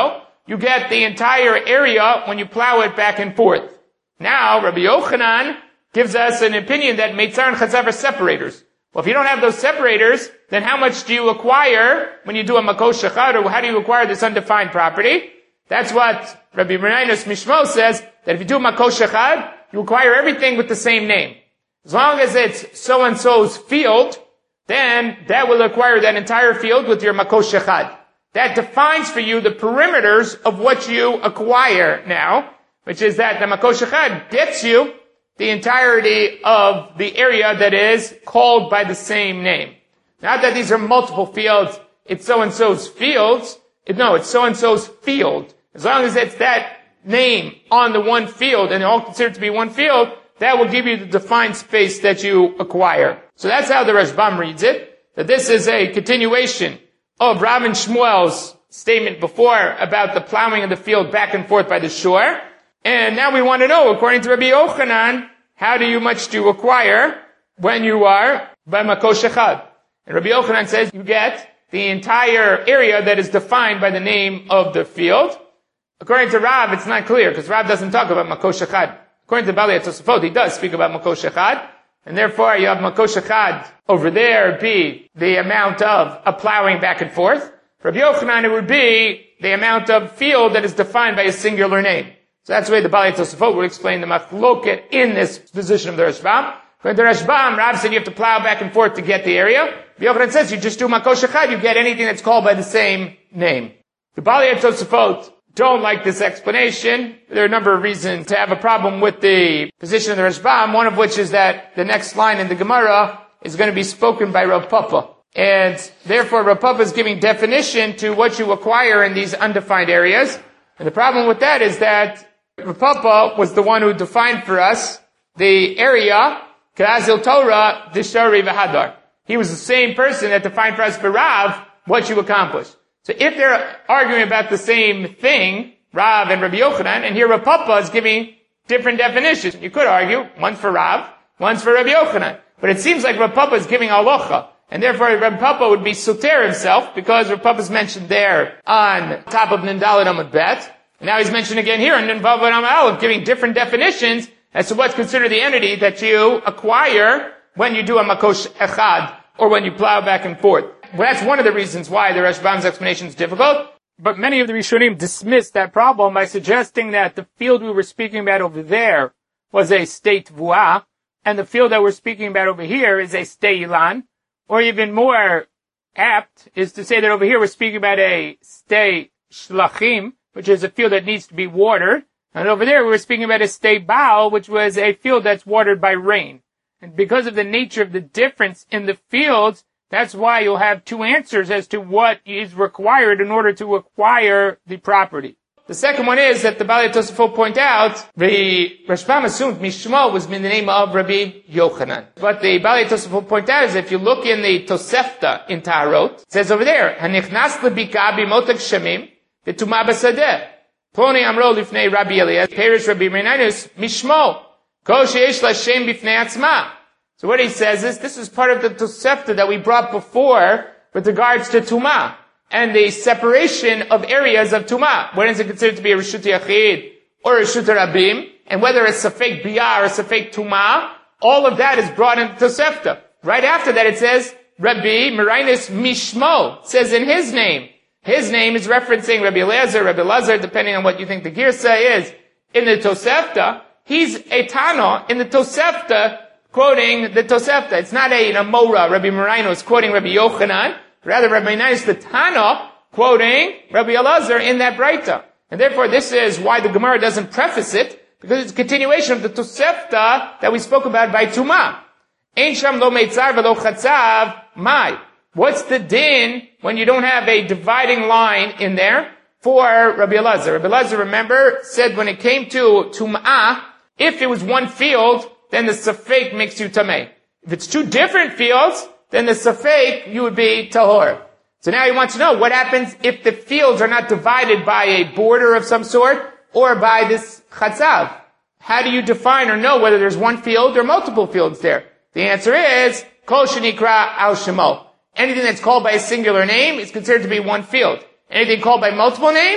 you get the entire area when you plow it back and forth. Now, Rabbi Yochanan gives us an opinion that Meitzar and Chatzav are separators. Well, if you don't have those separators, then how much do you acquire when you do a Makos Shechad, or how do you acquire this undefined property? That's what Rabbi Marinus Mishmo says, that if you do Makos Shechad, you acquire everything with the same name. As long as it's so-and-so's field, then that will acquire that entire field with your Makos Shechad. That defines for you the perimeters of what you acquire now, which is that the Makos Shechad gets you the entirety of the area that is called by the same name. Not that these are multiple fields, it's so-and-so's fields. No, it's so-and-so's field. As long as it's that name on the one field, and they're all considered to be one field, that will give you the defined space that you acquire. So that's how the Rashbam reads it, that this is a continuation of Rav and Shmuel's statement before about the plowing of the field back and forth by the shore. And now we want to know, according to Rabbi Yochanan, how much do you acquire when you are by Makos Shechad? And Rabbi Yochanan says you get the entire area that is defined by the name of the field. According to Rav, it's not clear, because Rav doesn't talk about Makos Shechad. According to Balei Tosafot, he does speak about Makos Shechad, and therefore you have Makos Shechad over there be the amount of a plowing back and forth. For Rabbi Yochanan, it would be the amount of field that is defined by a singular name. So that's the way the Balei Tosafot would explain the machloket in this position of the Rashbam. According to Rashbam, Rav said you have to plow back and forth to get the area. Rabbi Yochanan says you just do Makos Shechad, you get anything that's called by the same name. The Balei Tosafot don't like this explanation. There are a number of reasons to have a problem with the position of the Rashbam, one of which is that the next line in the Gemara is going to be spoken by Rav Papa. And therefore Rav Papa is giving definition to what you acquire in these undefined areas. And the problem with that is that Rav Papa was the one who defined for us the area, K'azil Torah, Dishari V'Hadar. He was the same person that defined for us for Rav what you accomplish. So if they're arguing about the same thing, Rav and Rabbi Yochanan, and here Rav Papa is giving different definitions. You could argue, one's for Rav, one's for Rabbi Yochanan. But it seems like Rav Papa is giving halacha. And therefore Rav Papa would be soter himself, because Rav Papa is mentioned there on top of Nindalit Amud Bet. And now he's mentioned again here on Ninvav Amud Aleph, giving different definitions as to what's considered the entity that you acquire when you do a Makos Echad, or when you plow back and forth. Well, that's one of the reasons why the Rashbam's explanation is difficult. But many of the Rishonim dismissed that problem by suggesting that the field we were speaking about over there was a state Vuah, and the field that we're speaking about over here is a stay Ilan. Or even more apt is to say that over here we're speaking about a stay Shlachim, which is a field that needs to be watered. And over there we're speaking about a stay Baal, which was a field that's watered by rain. And because of the nature of the difference in the fields, that's why you'll have two answers as to what is required in order to acquire the property. The second one is that the Balei Tosafot point out, the Rashbam assumed Mishmo was in the name of Rabbi Yochanan. What the Balei Tosafot point out is if you look in the Tosefta in Taharot, it says over there, Hanichnas lebika b'motek shamim v'tumah b'sadeh. Ploni amro lifnei Rabbi Eliezer, Perish Rabbi Menanus, Mishmo, ko sheyesh la shem b'fnei atzma. So what he says is, this is part of the Tosefta that we brought before with regards to Tumah, and the separation of areas of Tumah. When is it considered to be a Reshut Yachid or a Reshut Rabim? And whether it's Safek Biyah or Safek Tumah, all of that is brought into Tosefta. Right after that it says, Rabbi Marinus Mishmo. It says in his name. His name is referencing Rabbi Eliezer, Rabbi Lazar, depending on what you think the Girsa is. In the Tosefta, he's a Tano in the Tosefta, quoting the Tosefta. It's not a Mora, Rabbi Marinus quoting Rabbi Yochanan. Rather, Rabbi Marinus the Tana quoting Rabbi Elazar in that Breita. And therefore, this is why the Gemara doesn't preface it, because it's a continuation of the Tosefta that we spoke about by Tumah. Ein sham lo meitzar v'lo chatzav mai. What's the din when you don't have a dividing line in there for Rabbi Elazar? Rabbi Elazar, remember, said when it came to Tumah, if it was one field, then the Safek makes you Tameh. If it's two different fields, then the Safek, you would be Tahor. So now he wants to know what happens if the fields are not divided by a border of some sort or by this Chatzav. How do you define or know whether there's one field or multiple fields there? The answer is, Kol Shenikra Al Shemo. Anything that's called by a singular name is considered to be one field. Anything called by multiple names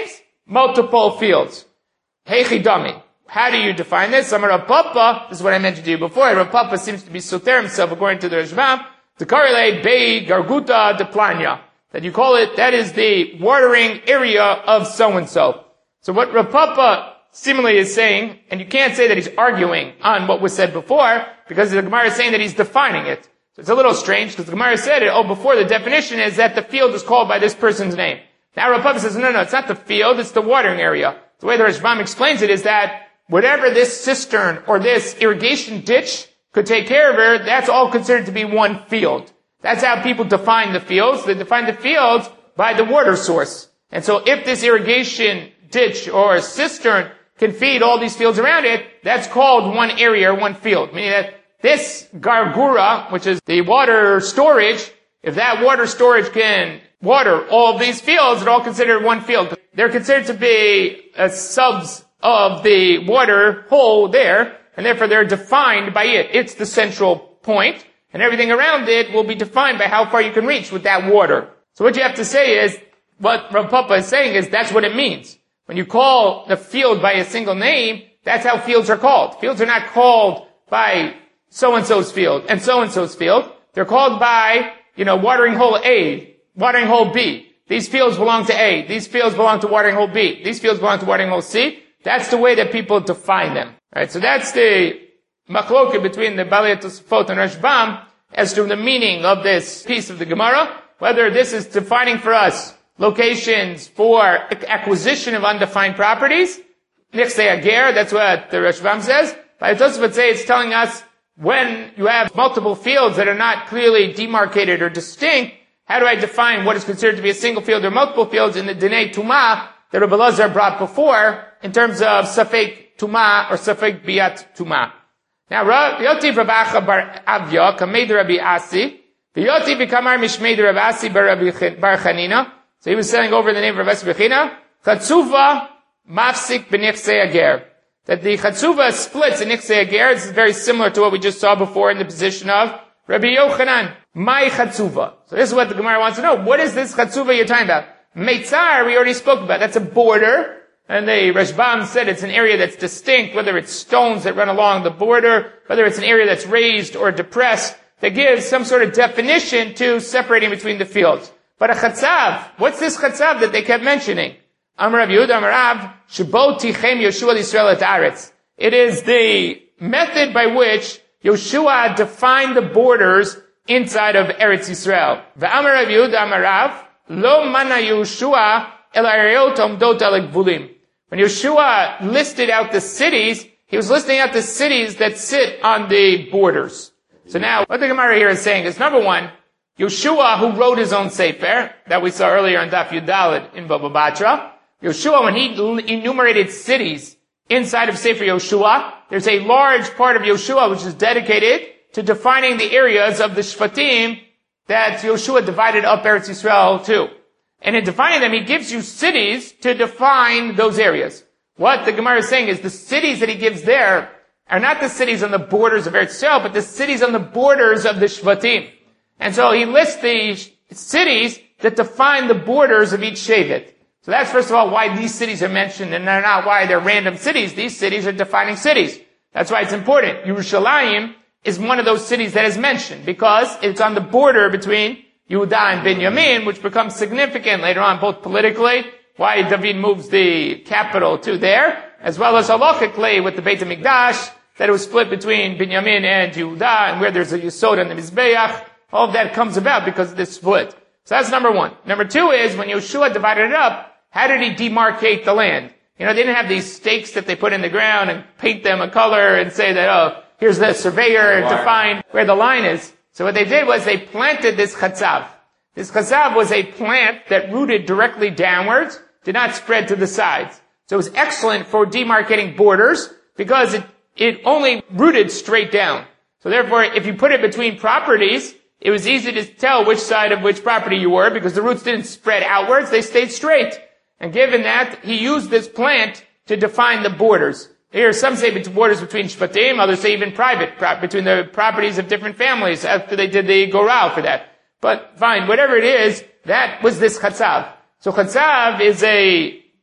multiple fields. Heichidami. How do you define this? Rav Papa, this is what I mentioned to you before. Rav Papa seems to be soter himself according to the Rashbam. The Karile Bei Garguta de Planya. That you call it, that is the watering area of so-and-so. So what Rav Papa seemingly is saying, and you can't say that he's arguing on what was said before, because the Gemara is saying that he's defining it. So it's a little strange, because the Gemara said it, before the definition is that the field is called by this person's name. Now Rav Papa says, no, it's not the field, it's the watering area. The way the Rashbam explains it is that whatever this cistern or this irrigation ditch could take care of her, that's all considered to be one field. That's how people define the fields. They define the fields by the water source. And so if this irrigation ditch or cistern can feed all these fields around it, that's called one area or one field. Meaning that this gargura, which is the water storage, if that water storage can water all of these fields, they're all considered one field. They're considered to be subs of the water hole there, and therefore they're defined by it. It's the central point, and everything around it will be defined by how far you can reach with that water. So what you have to say is, what Rav Papa is saying is that's what it means. When you call the field by a single name, that's how fields are called. Fields are not called by so-and-so's field and so-and-so's field. They're called by, watering hole A, watering hole B. These fields belong to A. These fields belong to watering hole B. These fields belong to watering hole C. That's the way that people define them. Right? So that's the machloket between the Balei Tosafot and Rashbam as to the meaning of this piece of the Gemara, whether this is defining for us locations for acquisition of undefined properties. Nichsei Ager, that's what the Rashbam says. Balei Tosafot say it's telling us when you have multiple fields that are not clearly demarcated or distinct, how do I define what is considered to be a single field or multiple fields in the Dinei Tumah that Rabbi Lazar brought before in terms of Safek Tumah or Safek Biat Tumah. Now, Yotiv Rabacha bar Avya, Kamed Rabbi Asi, Yotiv Bikamar Mishmed Rabbi Asi bar Chanina. So he was saying over the name of Rabbi Asi Bechina, Chatzuva Mafsik B'Nichsei Ager. That the Chatzuva splits in Nichsei Ager. This is very similar to what we just saw before in the position of Rabbi Yochanan. My Chatzuva. So this is what the Gemara wants to know. What is this Chatzuva you're talking about? Meitzar, we already spoke about. That's a border. And the Rashbam said it's an area that's distinct, whether it's stones that run along the border, whether it's an area that's raised or depressed, that gives some sort of definition to separating between the fields. But a chatzav, what's this chatzav that they kept mentioning? Amar Rav Yehuda, Amar Rav, Shebo Tichem Yoshua Yisrael et Aretz. It is the method by which Yoshua defined the borders inside of Eretz Yisrael. V'Amar Rav Yehuda, Amar Rav, Lo mana Yoshua el Arayot Omdot al Gvulim. When Yoshua listed out the cities, he was listing out the cities that sit on the borders. So now, what the Gemara here is saying is, number one, Yoshua, who wrote his own Sefer, that we saw earlier in Daf Yudalid in Baba Batra, Yoshua, when he enumerated cities inside of Sefer Yoshua, there's a large part of Yoshua which is dedicated to defining the areas of the Shvatim that Yoshua divided up Eretz Yisrael to. And in defining them, he gives you cities to define those areas. What the Gemara is saying is the cities that he gives there are not the cities on the borders of Eretz Yisrael, but the cities on the borders of the Shvatim. And so he lists the cities that define the borders of each Shevet. So that's first of all why these cities are mentioned, and they're not why they're random cities. These cities are defining cities. That's why it's important. Yerushalayim is one of those cities that is mentioned, because it's on the border between Yehuda and Binyamin, which becomes significant later on, both politically, why David moves the capital to there, as well as halachically with the Beit HaMikdash, that it was split between Binyamin and Yehuda, and where there's a Yesod and the Mizbeach. All of that comes about because of this split. So that's number one. Number two is, when Yoshua divided it up, how did he demarcate the land? They didn't have these stakes that they put in the ground and paint them a color and say that, here's the surveyor defined where the line is. So what they did was they planted this chatzav. This chatzav was a plant that rooted directly downwards, did not spread to the sides. So it was excellent for demarcating borders because it only rooted straight down. So therefore, if you put it between properties, it was easy to tell which side of which property you were because the roots didn't spread outwards, they stayed straight. And given that, he used this plant to define the borders. Here, some say borders between Shvatim, others say even between the properties of different families after they did the Goral for that. But fine, whatever it is, that was this Chatzav. So Chatzav is a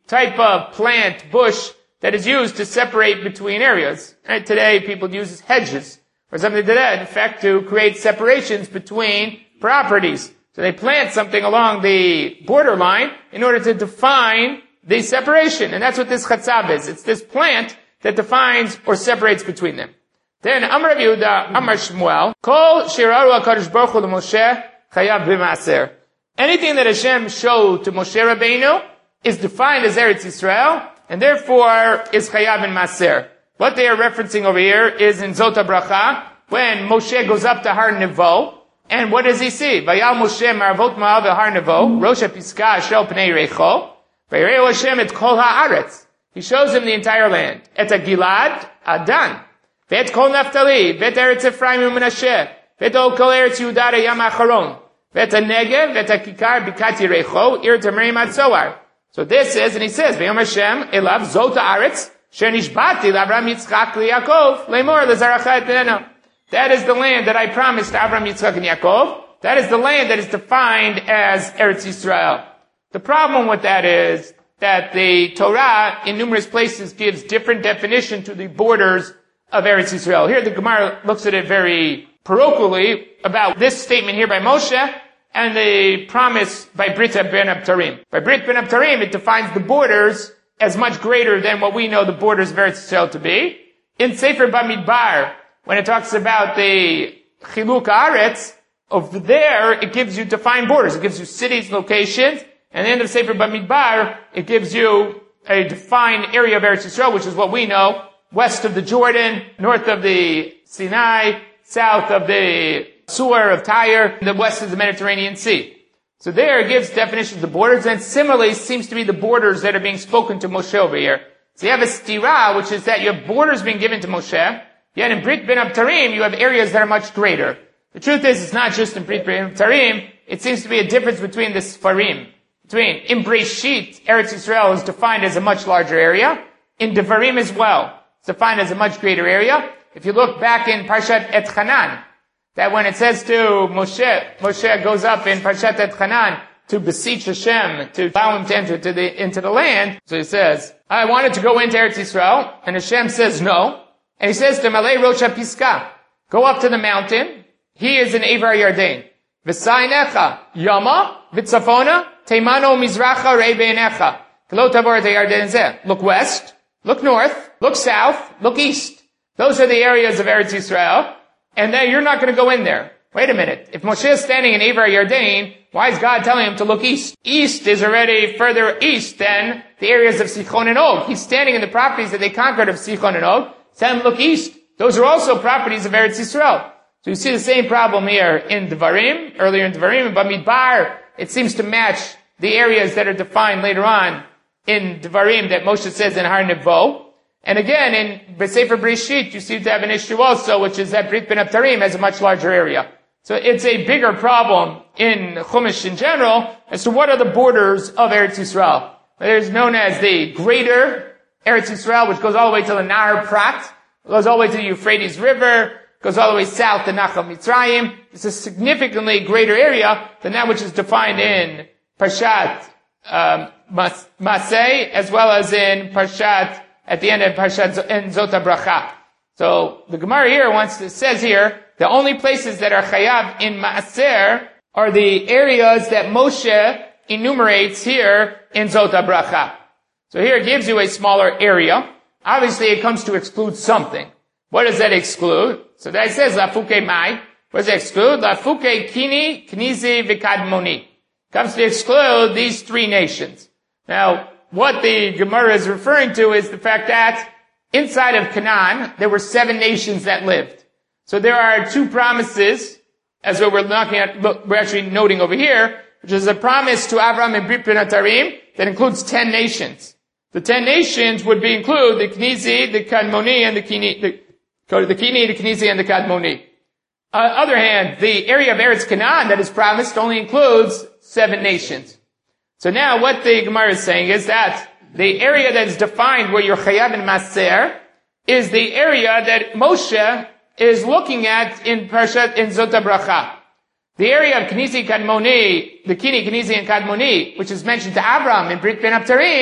type of plant, bush, that is used to separate between areas. Right? Today, people use hedges or something to that effect to create separations between properties. So they plant something along the borderline in order to define the separation. And that's what this chatzab is. It's this plant that defines or separates between them. Then, Amar Rav Yehuda, Amar Shmuel, Kol shiraru HaKadosh Baruch Hu Moshe chayav b'maaser. Anything that Hashem showed to Moshe Rabbeinu is defined as Eretz Yisrael, and therefore is chayav in maaser. What they are referencing over here is in Zot HaBracha, when Moshe goes up to Har Nevo, and what does he see? Vayal Moshe maravot ma'av Har Nevo, Rosh HaPiskah shel pnei Reicho, vayireu Hashem et kol ha'aretz. He shows him the entire land. Et Gilad, Adan, vet kol Naftali, vet Eretz Ephraim u'Menashe, vet ol kol Eretz Yehuda Yam Acharon, vet Negev, vet Kikar Bikat Yerecho, Ir Tamarim Ad Zoar. So this is, and he says, V'yom Hashem elav Zot ha'aretz, sher nishbati l'Avram Yitzchak liYakov, le'mor l'zaracha et b'neno. That is the land that I promised to Avram, Yitzchak, and Yaakov. That is the land that is defined as Eretz Yisrael. The problem with that is that the Torah, in numerous places, gives different definition to the borders of Eretz Yisrael. Here, the Gemara looks at it very parochially about this statement here by Moshe and the promise by Brit ben Abtarim. By Brit ben Abtarim, it defines the borders as much greater than what we know the borders of Eretz Yisrael to be. In Sefer Bamidbar, when it talks about the Chiluk Haaretz, over there, it gives you defined borders. It gives you cities, locations, and at the end of Sefer Bamidbar, it gives you a defined area of Eretz Yisrael, which is what we know, west of the Jordan, north of the Sinai, south of the Sur of Tyre, and the west of the Mediterranean Sea. So there it gives definitions of the borders, and similarly seems to be the borders that are being spoken to Moshe over here. So you have a stira, which is that you have borders being given to Moshe, yet in Brit ben Abtarim, you have areas that are much greater. The truth is, it's not just in Brit ben Abtarim, it seems to be a difference between the Sfarim. In Breshit, Eretz Yisrael is defined as a much larger area. In Devarim as well, it's defined as a much greater area. If you look back in Parshat Et Chanan, that when it says to Moshe goes up in Parshat Et Chanan to beseech Hashem, to allow him to enter into the land. So he says, I wanted to go into Eretz Yisrael, and Hashem says no. And he says to Malay Rosh HaPiskah, go up to the mountain. He is in Eivar Yarden. V'sainecha, Yama, V'tzafona, Teimano Mizracha Rei Beinecha. K'lo tavor et Yarden zeh. Look west, look north, look south, look east. Those are the areas of Eretz Yisrael. And then you're not going to go in there. Wait a minute. If Moshe is standing in Eivar Yarden, why is God telling him to look east? East is already further east than the areas of Sichon and Og. He's standing in the properties that they conquered of Sichon and Og. Tell him look east. Those are also properties of Eretz Yisrael. So you see the same problem here in Devarim, earlier in Devarim, in Bamidbar. It seems to match the areas that are defined later on in Devarim that Moshe says in Har Nevo. And again, in Sefer Breshit, you seem to have an issue also, which is that Brit ben Abtarim has a much larger area. So it's a bigger problem in Chumash in general as to what are the borders of Eretz Yisrael. There's known as the Greater Eretz Yisrael, which goes all the way to the Nahar Prat, goes all the way to the Euphrates River, goes all the way south to Nachal Mitzrayim. It's a significantly greater area than that which is defined in Parshat Masei, as well as in Parshat, at the end of Parshat in Zot HaBracha. So the Gemara here says here, the only places that are chayav in Maaser are the areas that Moshe enumerates here in Zot HaBracha. So here it gives you a smaller area. Obviously it comes to exclude something. What does that exclude? So that says Lafuke Mai. What does that exclude? Lafuke Kini, Knizi, Vikadmoni. Comes to exclude these three nations. Now, what the Gemara is referring to is the fact that inside of Canaan, there were 7 nations that lived. So there are 2 promises, as what we're actually noting over here, which is a promise to Abraham and Brit ben Abtarim that includes 10 nations. The 10 nations would include the Knizi, the Kadmoni, and the Kini, the Knizi, and the Kadmoni. On the other hand, the area of Eretz Canaan that is promised only includes 7 nations. So now what the Gemara is saying is that the area that is defined where you're chayav in Maaser is the area that Moshe is looking at in Parshat in Zot HaBracha. The area of Knizi, Kadmoni, the Kini, Knizi, and Kadmoni, which is mentioned to Abraham in Brit ben Abtarim,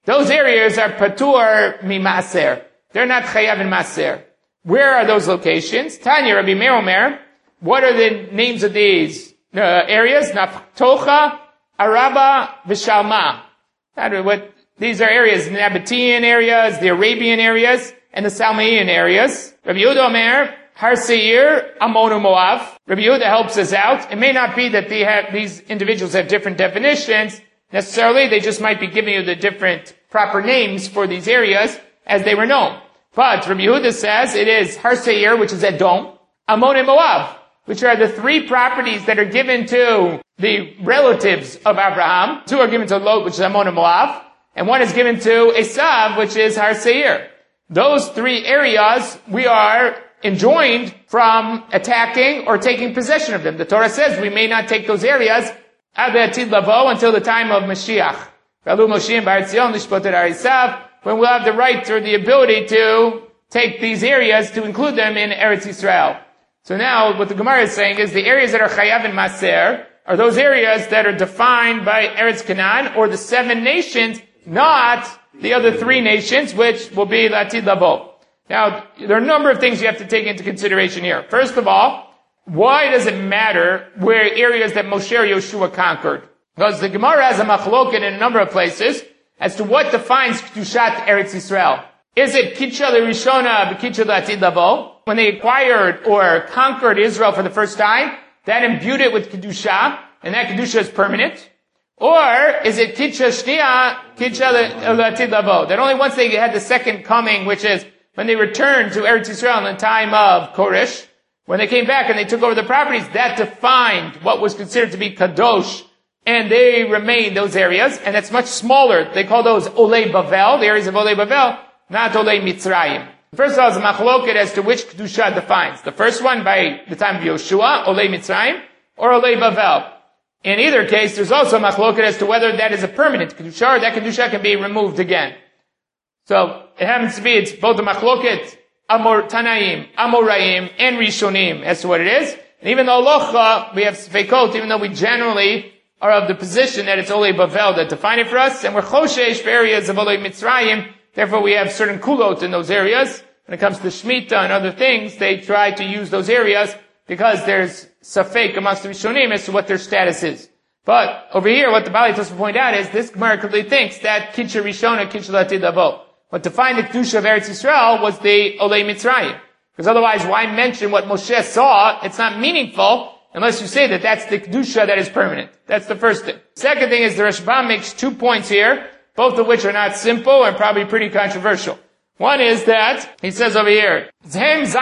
those areas are patur mi maaser. They're not chayav in maaser. Where are those locations? Tanya Rabbi Meir Omer. What are the names of these areas? Naphtocha, Araba, Vishalma. These are areas, the Nabatean areas, the Arabian areas, and the Salmaian areas. Rabbi Yehuda Omer, Har Seir, Ammon Moav. Rabbi Yehuda helps us out. It may not be that these individuals have different definitions. Necessarily, they just might be giving you the different proper names for these areas as they were known. But Rabbi Yehuda says it is Har Seir, which is Edom, Ammon and Moav, which are the three properties that are given to the relatives of Abraham. Two are given to Lot, which is Ammon and Moav, and one is given to Esav, which is Har Seir. Those three areas we are enjoined from attacking or taking possession of them. The Torah says we may not take those areas until the time of Mashiach. When we'll have the right or the ability to take these areas to include them in Eretz Yisrael. So now what the Gemara is saying is the areas that are chayav and maser are those areas that are defined by Eretz Canaan or the 7 nations, not the other 3 nations, which will be Latid Labo. Now, there are a number of things you have to take into consideration here. First of all, why does it matter where areas that Moshe or Yoshua conquered? Because the Gemara has a machloket in a number of places as to what defines Kedushat Eretz Yisrael. Is it Kitcha L'Rishona v'Kitcha L'Atid Lavo? When they acquired or conquered Israel for the first time, that imbued it with Kedusha, and that Kedusha is permanent? Or is it Kitcha Shnia, Kitcha L'Atid Lavo? That only once they had the second coming, which is when they returned to Eretz Yisrael in the time of Koresh, when they came back and they took over the properties, that defined what was considered to be Kadosh, and they remained those areas, and it's much smaller. They call those Olei Bavel, the areas of Olei Bavel, not Olei Mitzrayim. First of all, is a machloket as to which Kedusha defines. The first one by the time of Yoshua, Olei Mitzrayim, or Olei Bavel. In either case, there's also a machloket as to whether that is a permanent Kedusha, or that Kedusha can be removed again. So, it happens to be, it's both a machloket, Amor Tanaim, Amoraim, and Rishonim, as to what it is. And even though Locha, we have Sfeikot, even though we generally are of the position that it's Olei Bavel that define it for us, and we're Choshesh for areas of Olei Mitzrayim, therefore we have certain kulot in those areas. When it comes to Shemitah and other things, they try to use those areas because there's Safek amongst the Rishonim as to what their status is. But over here, what the Bali Tosfos point out is this Gemara clearly thinks that Kitcha Rishona, Kitcha L'Atid Lavo. What defined the Kedusha of Eretz Yisrael was the Olei Mitzrayim. Because otherwise, why mention what Moshe saw? It's not meaningful unless you say that that's the Kedusha that is permanent. That's the first thing. Second thing is the Rashbam makes 2 points here, both of which are not simple and probably pretty controversial. One is that, he says over here, the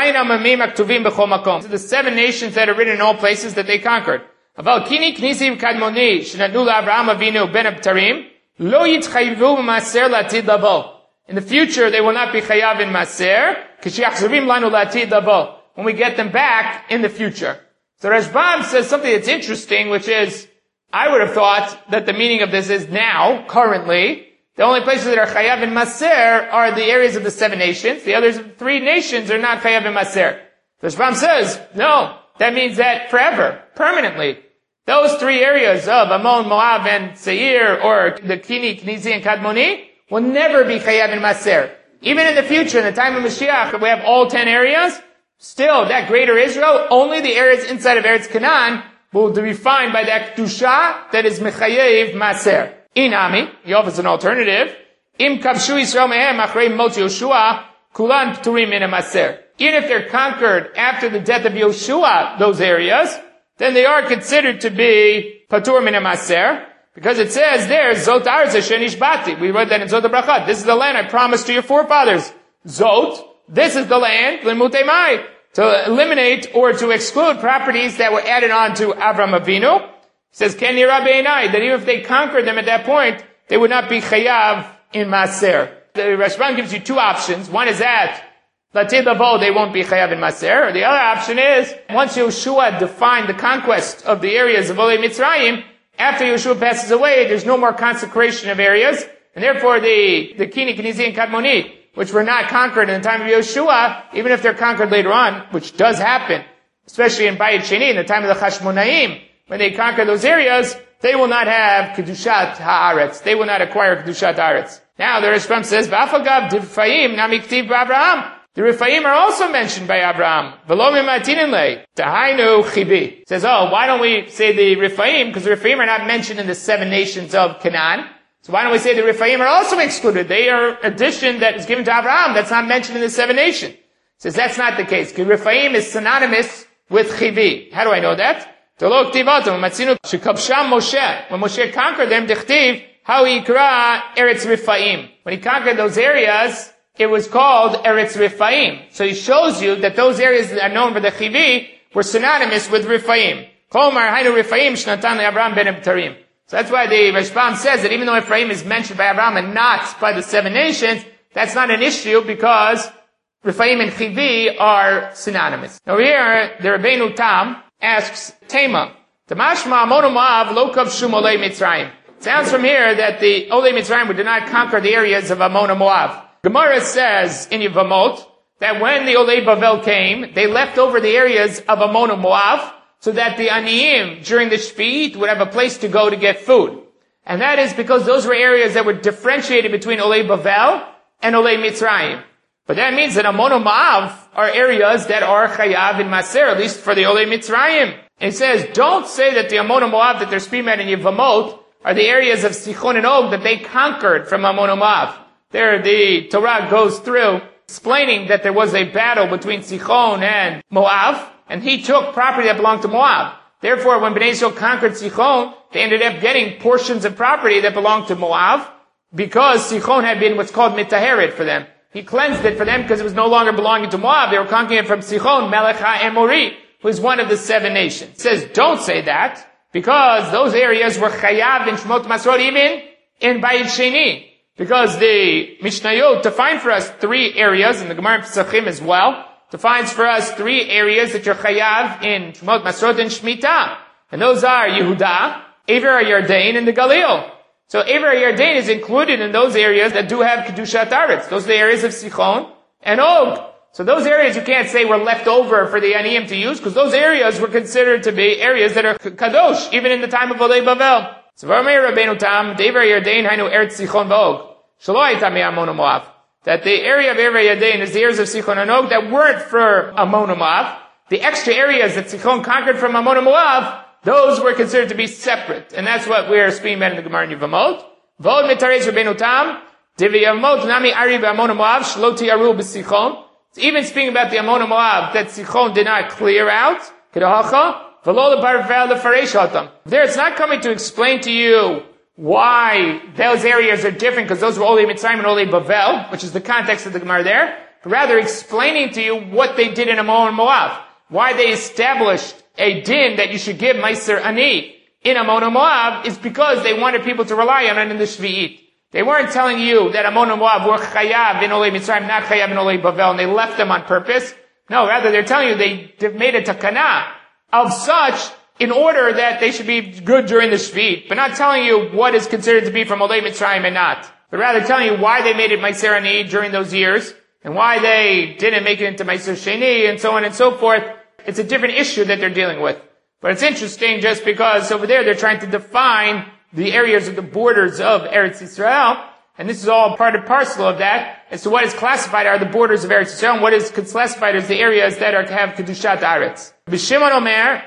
7 nations that are written in all places that they conquered. Aval kini knisim kadmoni shenatnu la'Avraham Avinu ben Abtarim lo yitchayivu b'maser latid lavo. In the future, they will not be chayav in maser k'shiachzavim lanu latid lavo. When we get them back in the future. So Rashbam says something that's interesting, which is, I would have thought that the meaning of this is now, currently, the only places that are chayav in maser are the areas of the 7 nations. The other 3 nations are not chayav in maser. Rashbam says, no, that means that forever, permanently. Those 3 areas of Ammon, Moab, and Seir, or the Kini, Knizi, and Kadmoni, will never be chayav in maser. Even in the future, in the time of Mashiach, we have all 10 areas. Still, that greater Israel, only the areas inside of Eretz Canaan will be defined by that Kedusha that is mechayev maser. Inami, he offers an alternative. Im kabshu Yisrael mehem achrei mot Yoshua, kulan pturim min maser. Even if they're conquered after the death of Yoshua, those areas, then they are considered to be patur min maser, because it says there, Zot Arz Asher Nishbati. We read that in Zot HaBrachot. This is the land I promised to your forefathers. Zot, this is the land, Limutei Mai, to eliminate or to exclude properties that were added on to Avram Avinu. It says, Ken Yira Beinai, that even if they conquered them at that point, they would not be chayav in Maser. The Rashbam gives you 2 options. One is that, Latid Lavo, they won't be chayav in Maser. Or the other option is, once Yoshua defined the conquest of the areas of Olei Mitzrayim, after Yoshua passes away, there's no more consecration of areas, and therefore the Kini, Knizi, and Kadmoni, which were not conquered in the time of Yoshua, even if they're conquered later on, which does happen, especially in Bayit Sheni, in the time of the Chashmonaim, when they conquer those areas, they will not have Kedushat Haaretz. They will not acquire Kedushat Haaretz. Now the Rashbam says, V'afagav d'Rifayim namiktiv b'Abraham. The Rifayim are also mentioned by Abraham. V'lo mimatinin le, tahainu chibi. Says, why don't we say the Rifayim? Because the Rifayim are not mentioned in the 7 nations of Canaan. So why don't we say the Rifayim are also excluded? They are addition that is given to Abraham that's not mentioned in the 7 nations. Says that's not the case. Because Rifayim is synonymous with chibi. How do I know that? When Moshe conquered them, dichtiv, how he yikra Eretz Rifayim. When he conquered those areas, it was called Eretz Rifayim. So he shows you that those areas that are known for the chivi were synonymous with Rifayim. Kolmar hainu Rifayim shnatan le'Abraham ben Tarim. So that's why the Rashbam says that even though Ephraim is mentioned by Abraham and not by the 7 nations, that's not an issue because Rifayim and chivi are synonymous. Now here, the Rabbeinu Tam asks Tema, Tamashma Amonu Moav lo kavshu molei Mitzrayim. Sounds from here that the Olei Mitzrayim did not conquer the areas of Ammon and Moab. Gemara says in Yevamot that when the Olei Bavel came, they left over the areas of Ammon and Moab so that the Aniyim during the Shvi'it would have a place to go to get food. And that is because those were areas that were differentiated between Olei Bavel and Olei Mitzrayim. But that means that Ammon and Moab are areas that are Chayav in Maser, at least for the Olei Mitzrayim. And he says, don't say that the Ammon and Moab that they're speaking about in Yevamot are the areas of Sichon and Og that they conquered from Ammon and Moab. There the Torah goes through explaining that there was a battle between Sichon and Moab, and he took property that belonged to Moab. Therefore, when Bnei Yisrael conquered Sichon, they ended up getting portions of property that belonged to Moab, because Sichon had been what's called Mitaheret for them. He cleansed it for them because it was no longer belonging to Moab. They were conquering it from Sichon, Melech HaEmori, who is one of the 7 nations. It says, don't say that, because those areas were chayav in Shemot Masrot, even in Bayit Sheni. Because the Mishnayot define for us 3 areas, and the Gemara Pesachim as well, defines for us 3 areas that you're chayav in Shemot Masrot and Shemitah. And those are Yehuda, Ever HaYarden, and the Galil. So Ever HaYarden is included in those areas that do have Kedushat Aretz. Those are the areas of Sichon and Og. So those areas you can't say were left over for the Aniyim to use, because those areas were considered to be areas that are kadosh, even in the time of Olei Bavel. So Rabbeinu Tam, Dever Yarden Hainu Eretz Sichon v'Og. Shelo hayta me'Ammon u'Moav. That the area of Ever Yarden is the areas of Sichon and Og that weren't for Ammon and Moav. The extra areas that Sichon conquered from Ammon and Moav, those were considered to be separate. And that's what we're speaking about in the Gemara in Yevamot. V'od mitaretz Rabbeinu Tam, Devi Yevamot nami ari b'Ammon and Moav, shelo tiyaru b'Sichon. It's even speaking about the Ammon and Moab that Sichon did not clear out. There it's not coming to explain to you why those areas are different, because those were Olei Mitzrayim and Olei Bavel, which is the context of the Gemara there, but rather explaining to you what they did in Ammon and Moab, why they established a din that you should give Meiser Ani in Ammon and Moab is because they wanted people to rely on it in the Shvi'it. They weren't telling you that Ammon and Moab were chayav in Olei Mitzrayim, not chayav in Olei Bavel, and they left them on purpose. No, rather they're telling you they made a takana of such in order that they should be good during the Shvi'it, but not telling you what is considered to be from Olei Mitzrayim and not. But rather telling you why they made it Meiser Ani during those years, and why they didn't make it into Meiser Sheni, and so on and so forth. It's a different issue that they're dealing with. But it's interesting just because over there they're trying to define the areas of the borders of Eretz Yisrael, and this is all part and parcel of that, as to what is classified are the borders of Eretz Yisrael, and what is classified as the areas that are to have Kedushat Aretz. B'Shimon Omer,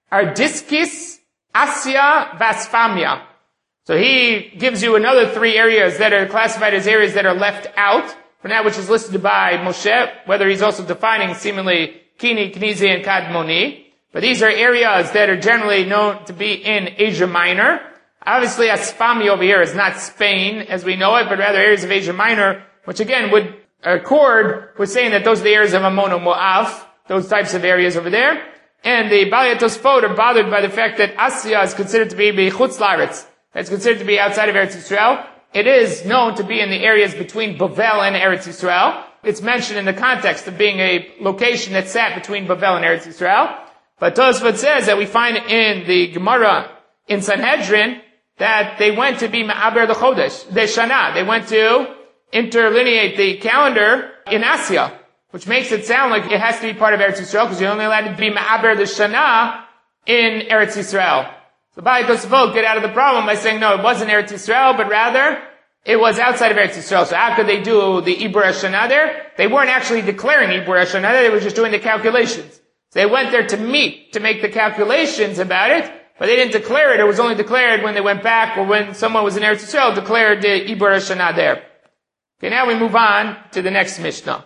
Ardiskis, Asya, Vasfamya. So he gives you another 3 areas that are classified as areas that are left out, from that which is listed by Moshe, whether he's also defining seemingly Kini, Knizi, and Kadmoni. But these are areas that are generally known to be in Asia Minor. Obviously, Aspami over here is not Spain as we know it, but rather areas of Asia Minor, which again would accord with saying that those are the areas of Ammon and Moab, those types of areas over there. And the Balei Tosfot are bothered by the fact that Asya is considered to be B'chutz La'aretz. That's considered to be outside of Eretz Yisrael. It is known to be in the areas between Bavel and Eretz Yisrael. It's mentioned in the context of being a location that sat between Bavel and Eretz Yisrael. But Tosfot says that we find in the Gemara in Sanhedrin that they went to be Ma'aber the Chodesh, the Shana. They went to interlineate the calendar in Asya, which makes it sound like it has to be part of Eretz Yisrael, because you're only allowed to be Ma'aber the Shana in Eretz Yisrael. So Balei Tosfot get out of the problem by saying, no, it wasn't Eretz Yisrael, but rather it was outside of Eretz Yisrael. So how could they do the Ibur Hashanah there? They weren't actually declaring Ibur Hashanah, they were just doing the calculations. So they went there to meet, to make the calculations about it, but they didn't declare it. It was only declared when they went back or when someone was in Eretz Yisrael, declared the Ibur Hashanah there. Okay, now we move on to the next Mishnah.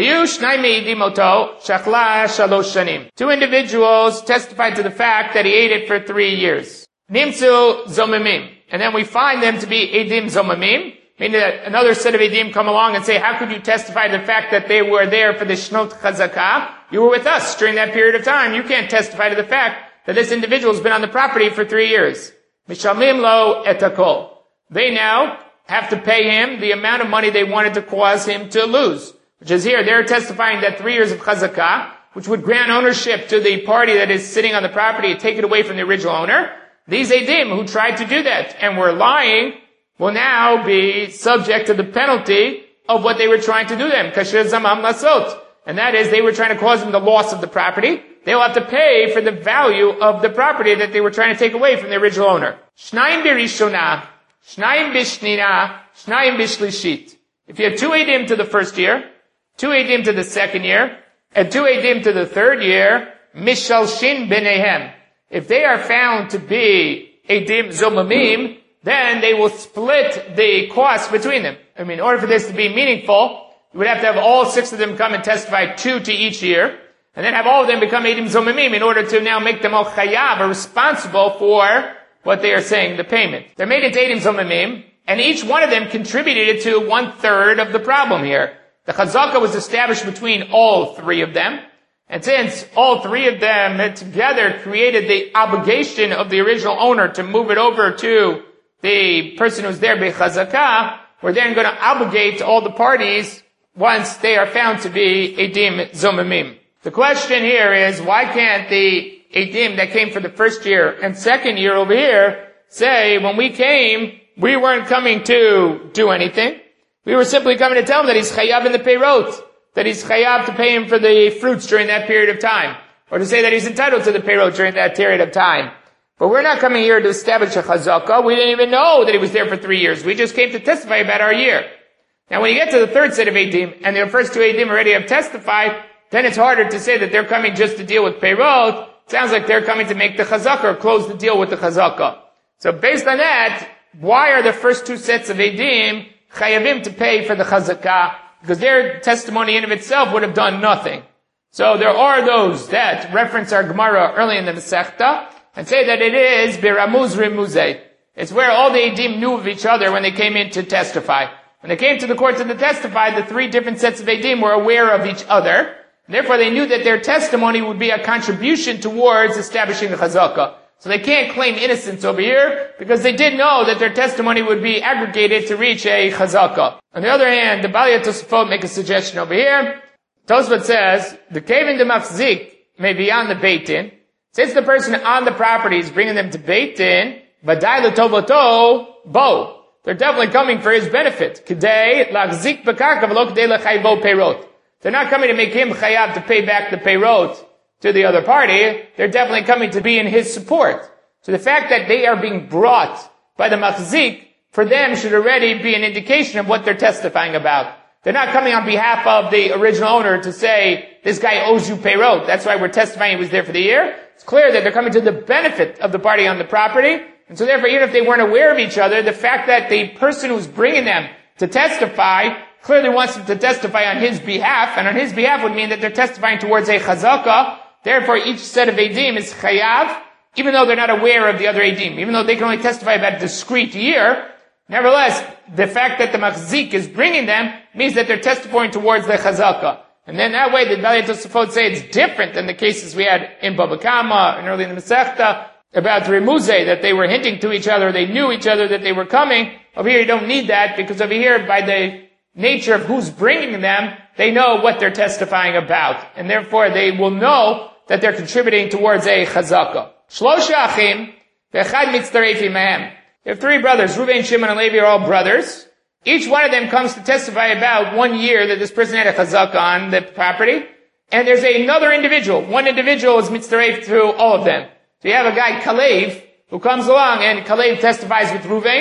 Two individuals testified to the fact that he ate it for 3 years. Nimtzu zomimim. And then we find them to be edim zomimim, meaning that another set of edim come along and say, how could you testify to the fact that they were there for the shnot chazakah? You were with us during that period of time. You can't testify to the fact that this individual has been on the property for 3 years. Mishamim lo etakol. They now have to pay him the amount of money they wanted to cause him to lose. Which is here, they're testifying that 3 years of chazakah, which would grant ownership to the party that is sitting on the property and take it away from the original owner. These edim who tried to do that and were lying will now be subject to the penalty of what they were trying to do them. Kasher zamam lasot. And that is, they were trying to cause them the loss of the property. They will have to pay for the value of the property that they were trying to take away from the original owner. Shnayim birishona, shnayim bishnina, shnayim bishlishit. If you have 2 edim to the first year, 2 edim to the second year, and 2 edim to the third year, mishalshin benehem. If they are found to be edim zomamim, then they will split the cost between them. In order for this to be meaningful, you would have to have all 6 of them come and testify 2 to each year, and then have all of them become edim zomamim in order to now make them all chayav, or responsible for what they are saying, the payment. They're made into edim zomamim, and each one of them contributed to 1/3 of the problem here. The chazakah was established between all 3 of them. And since all 3 of them together created the obligation of the original owner to move it over to the person who's there, bechazakah, we're then going to obligate all the parties once they are found to be edim zomamim. The question here is, why can't the edim that came for the first year and second year over here say, when we came, we weren't coming to do anything. We were simply coming to tell him that he's chayav in the peirot, that he's chayav to pay him for the fruits during that period of time, or to say that he's entitled to the peirot during that period of time. But we're not coming here to establish a chazakah. We didn't even know that he was there for 3 years. We just came to testify about our year. Now when you get to the third set of edim, and the first 2 edim already have testified, then it's harder to say that they're coming just to deal with peirot. It sounds like they're coming to make the chazakah, or close the deal with the chazakah. So based on that, why are the first 2 sets of edim chayavim to pay for the chazakah? Because their testimony in of itself would have done nothing. So there are those that reference our Gemara early in the Masechta and say that it is biramuz rimuzeh. It's where all the edim knew of each other when they came in to testify. When they came to the court to testify, the 3 different sets of edim were aware of each other. Therefore, they knew that their testimony would be a contribution towards establishing the chazakah. So they can't claim innocence over here, because they did know that their testimony would be aggregated to reach a chazakah. On the other hand, the Balya Tosafot make a suggestion over here. Tosafot says, the kevin de mafzik may be on the Beit Din. Since the person on the property is bringing them to Beit Din, v'dai l'tovato bo. They're definitely coming for his benefit. K'dei lachzik b'karka v'lo k'dei l'chayvo peirot. They're not coming to make him chayav to pay back the peirot to the other party. They're definitely coming to be in his support. So the fact that they are being brought by the machzik, for them should already be an indication of what they're testifying about. They're not coming on behalf of the original owner to say, this guy owes you peirot. That's why we're testifying he was there for the year. It's clear that they're coming to the benefit of the party on the property. And so therefore, even if they weren't aware of each other, the fact that the person who's bringing them to testify clearly wants them to testify on his behalf, and on his behalf would mean that they're testifying towards a chazakah. Therefore, each set of edim is chayav, even though they're not aware of the other edim, even though they can only testify about a discrete year. Nevertheless, the fact that the machzik is bringing them means that they're testifying towards the chazakah. And then that way, the Balya Tosafot say it's different than the cases we had in Baba Kama and early in the Masechta about Rimuzeh, that they were hinting to each other, they knew each other that they were coming. Over here, you don't need that, because over here, by the nature of who's bringing them, they know what they're testifying about. And therefore, they will know that they're contributing towards a chazakah. Shlosha achim, v'echad mitztaref imahem. There are 3 brothers. Reuven, Shimon, and Levi are all brothers. Each one of them comes to testify about 1 year that this person had a chazakah on the property. And there's another individual. One individual is mitztaref to all of them. So you have a guy, Kalev, who comes along, and Kalev testifies with Reuven,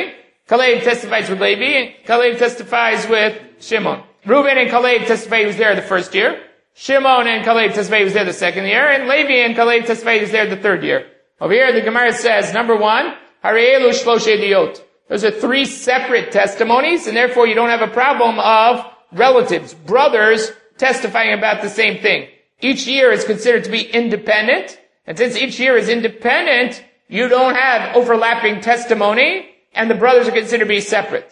Kalev testifies with Levi, and Kalev testifies with Shimon. Reuben and Kalev testify he was there the first year. Shimon and Kalev testify he was there the second year. And Levi and Kalev testify he was there the third year. Over here, the Gemara says, number one, Hareelu Shlosh Ediyot. Those are three separate testimonies, and therefore you don't have a problem of relatives, brothers, testifying about the same thing. Each year is considered to be independent, and since each year is independent, you don't have overlapping testimony, and the brothers are considered to be separate.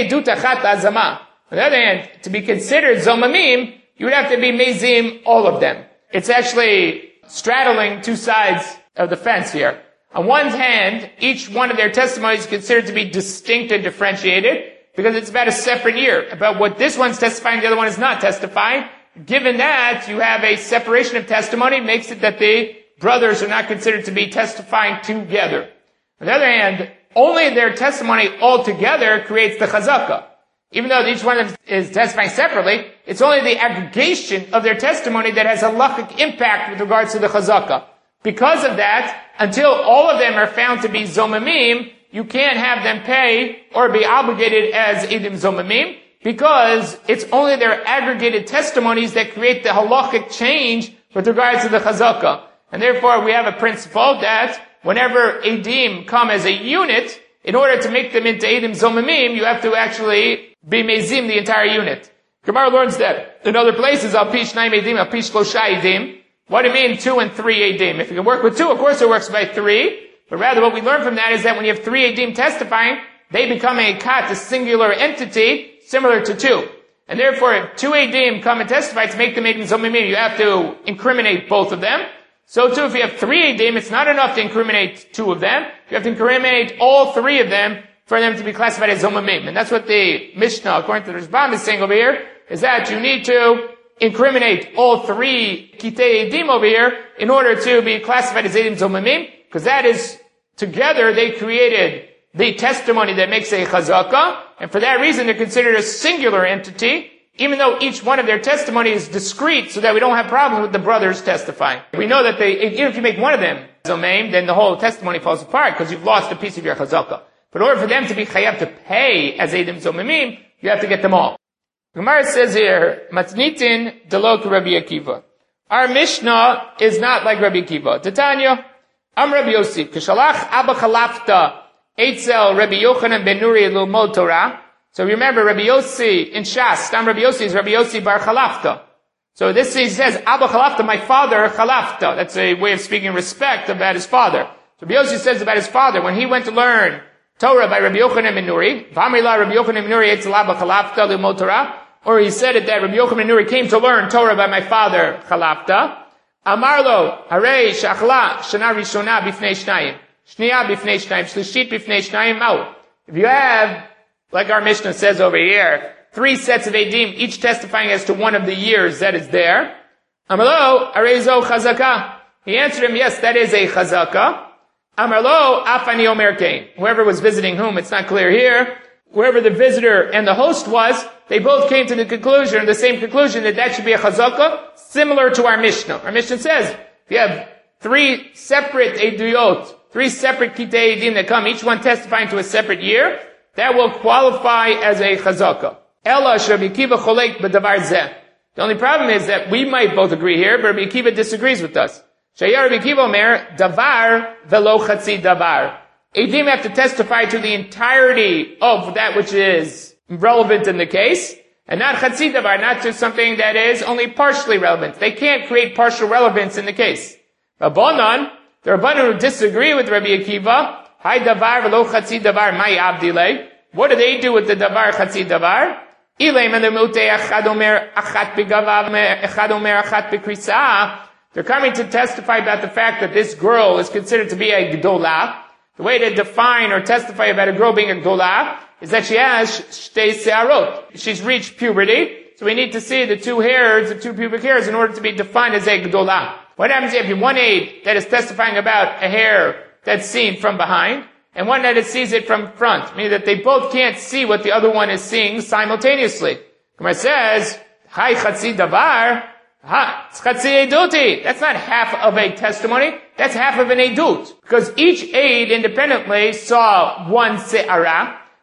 On the other hand, to be considered zomamim, you would have to be mezim all of them. It's actually straddling two sides of the fence here. On one hand, each one of their testimonies is considered to be distinct and differentiated because it's about a separate year, about what this one's testifying, the other one is not testifying. Given that, you have a separation of testimony, makes it that the brothers are not considered to be testifying together. On the other hand, only their testimony altogether creates the chazakah. Even though each one of them is testifying separately, it's only the aggregation of their testimony that has a halachic impact with regards to the chazakah. Because of that, until all of them are found to be zomamim, you can't have them pay or be obligated as edim zomamim, because it's only their aggregated testimonies that create the halachic change with regards to the chazakah. And therefore, we have a principle that whenever edim come as a unit, in order to make them into edim zomamim, you have to actually be mezim the entire unit. Gemara learns that in other places, al pi shnayim edim, al pi shlosha edim. What do you mean 2 and 3 edim? If you can work with 2, of course it works by 3. But rather what we learn from that is that when you have 3 edim testifying, they become a kat, a singular entity, similar to 2. And therefore, if 2 edim come and testify to make them edim zomamim, you have to incriminate both of them. So too, if you have 3 edim, it's not enough to incriminate 2 of them. You have to incriminate all 3 of them for them to be classified as zomamim. And that's what the Mishnah, according to the Rashbam, is saying over here, is that you need to incriminate all 3 kitei edim over here in order to be classified as edim zomamim, because that is, together they created the testimony that makes a chazakah, and for that reason they're considered a singular entity, even though each one of their testimony is discrete, so that we don't have problems with the brothers testifying. We know that even if you make one of them zomamim, then the whole testimony falls apart, because you've lost a piece of your chazakah. But in order for them to be chayav to pay as edim zomamim, you have to get them all. Gemara says here, Matnitin delok Rabbi Akiva. Our Mishnah is not like Rabbi Akiva. Titania, Am Rabbi Yossi, Kishalach Abba Chalafta, Eitzel Rabbi Yochanan ben Nuri Lulmod Torah. So remember, Rabbi Yossi in Shas, Stam Rabbi Yossi is Rabbi Yossi bar Chalafta. So this he says, Abba Chalafta, my father Chalafta. That's a way of speaking respect about his father. So Rabbi Yossi says about his father, when he went to learn Torah by Rabbi Yochanan ben Nuri, V'amrila Rabbi Yochanan ben Nuri Eitzel Abba Chalafta Lulmod Torah, or he said it that Rabbi Yochanan ben Nuri came to learn Torah by my father Chalafta. Amarlo, Harei Shachla Shana Rishona Bifnei Shnayim, Shniya Bifnei Shnayim, Shlishit Bifnei Shnayim Mao. If you have, like our Mishnah says over here, 3 sets of edim, each testifying as to one of the years that is there. Amarlo, Harei Zo Chazaka. He answered him, yes, that is a Chazaka. Amarlo, Afani Omer Kain. Whoever was visiting whom, it's not clear here. Whoever the visitor and the host was, they both came to the conclusion, the same conclusion, that that should be a chazakah, similar to our Mishnah. Our Mishnah says, if you have 3 separate eduyot, 3 separate kitei edim that come, each one testifying to a separate year, that will qualify as a chazakah. Ela Rabbi Akiva cholek b'davar zeh. The only problem is that we might both agree here, but Rabbi Akiva disagrees with us. Shayar Rabbi Akiva omer, davar velo chatzi davar. Edim have to testify to the entirety of that which is relevant in the case, and not chatzi davar, not just something that is only partially relevant. They can't create partial relevance in the case. Rabbanan, the Rabbanan who disagree with Rabbi Akiva, Hai davar v'lo chatzi davar, mai abdilei. What do they do with the davar chatzi davar? Ilay melemute achad omer achat b'gavav, echad omer achat b'krisa. They're coming to testify about the fact that this girl is considered to be a gdolah. The way to define or testify about a girl being a gdolah is that she has shtei se'arot. She's reached puberty, so we need to see the 2 hairs, the 2 pubic hairs, in order to be defined as a gdolah. What happens if you have one aid that is testifying about a hair that's seen from behind, and one that sees it from front, meaning that they both can't see what the other one is seeing simultaneously. Gemara says, Hai chatzi davar, it's chatzi eduti. That's not half of a testimony, that's half of an edut. Because each aid independently saw one se'ara,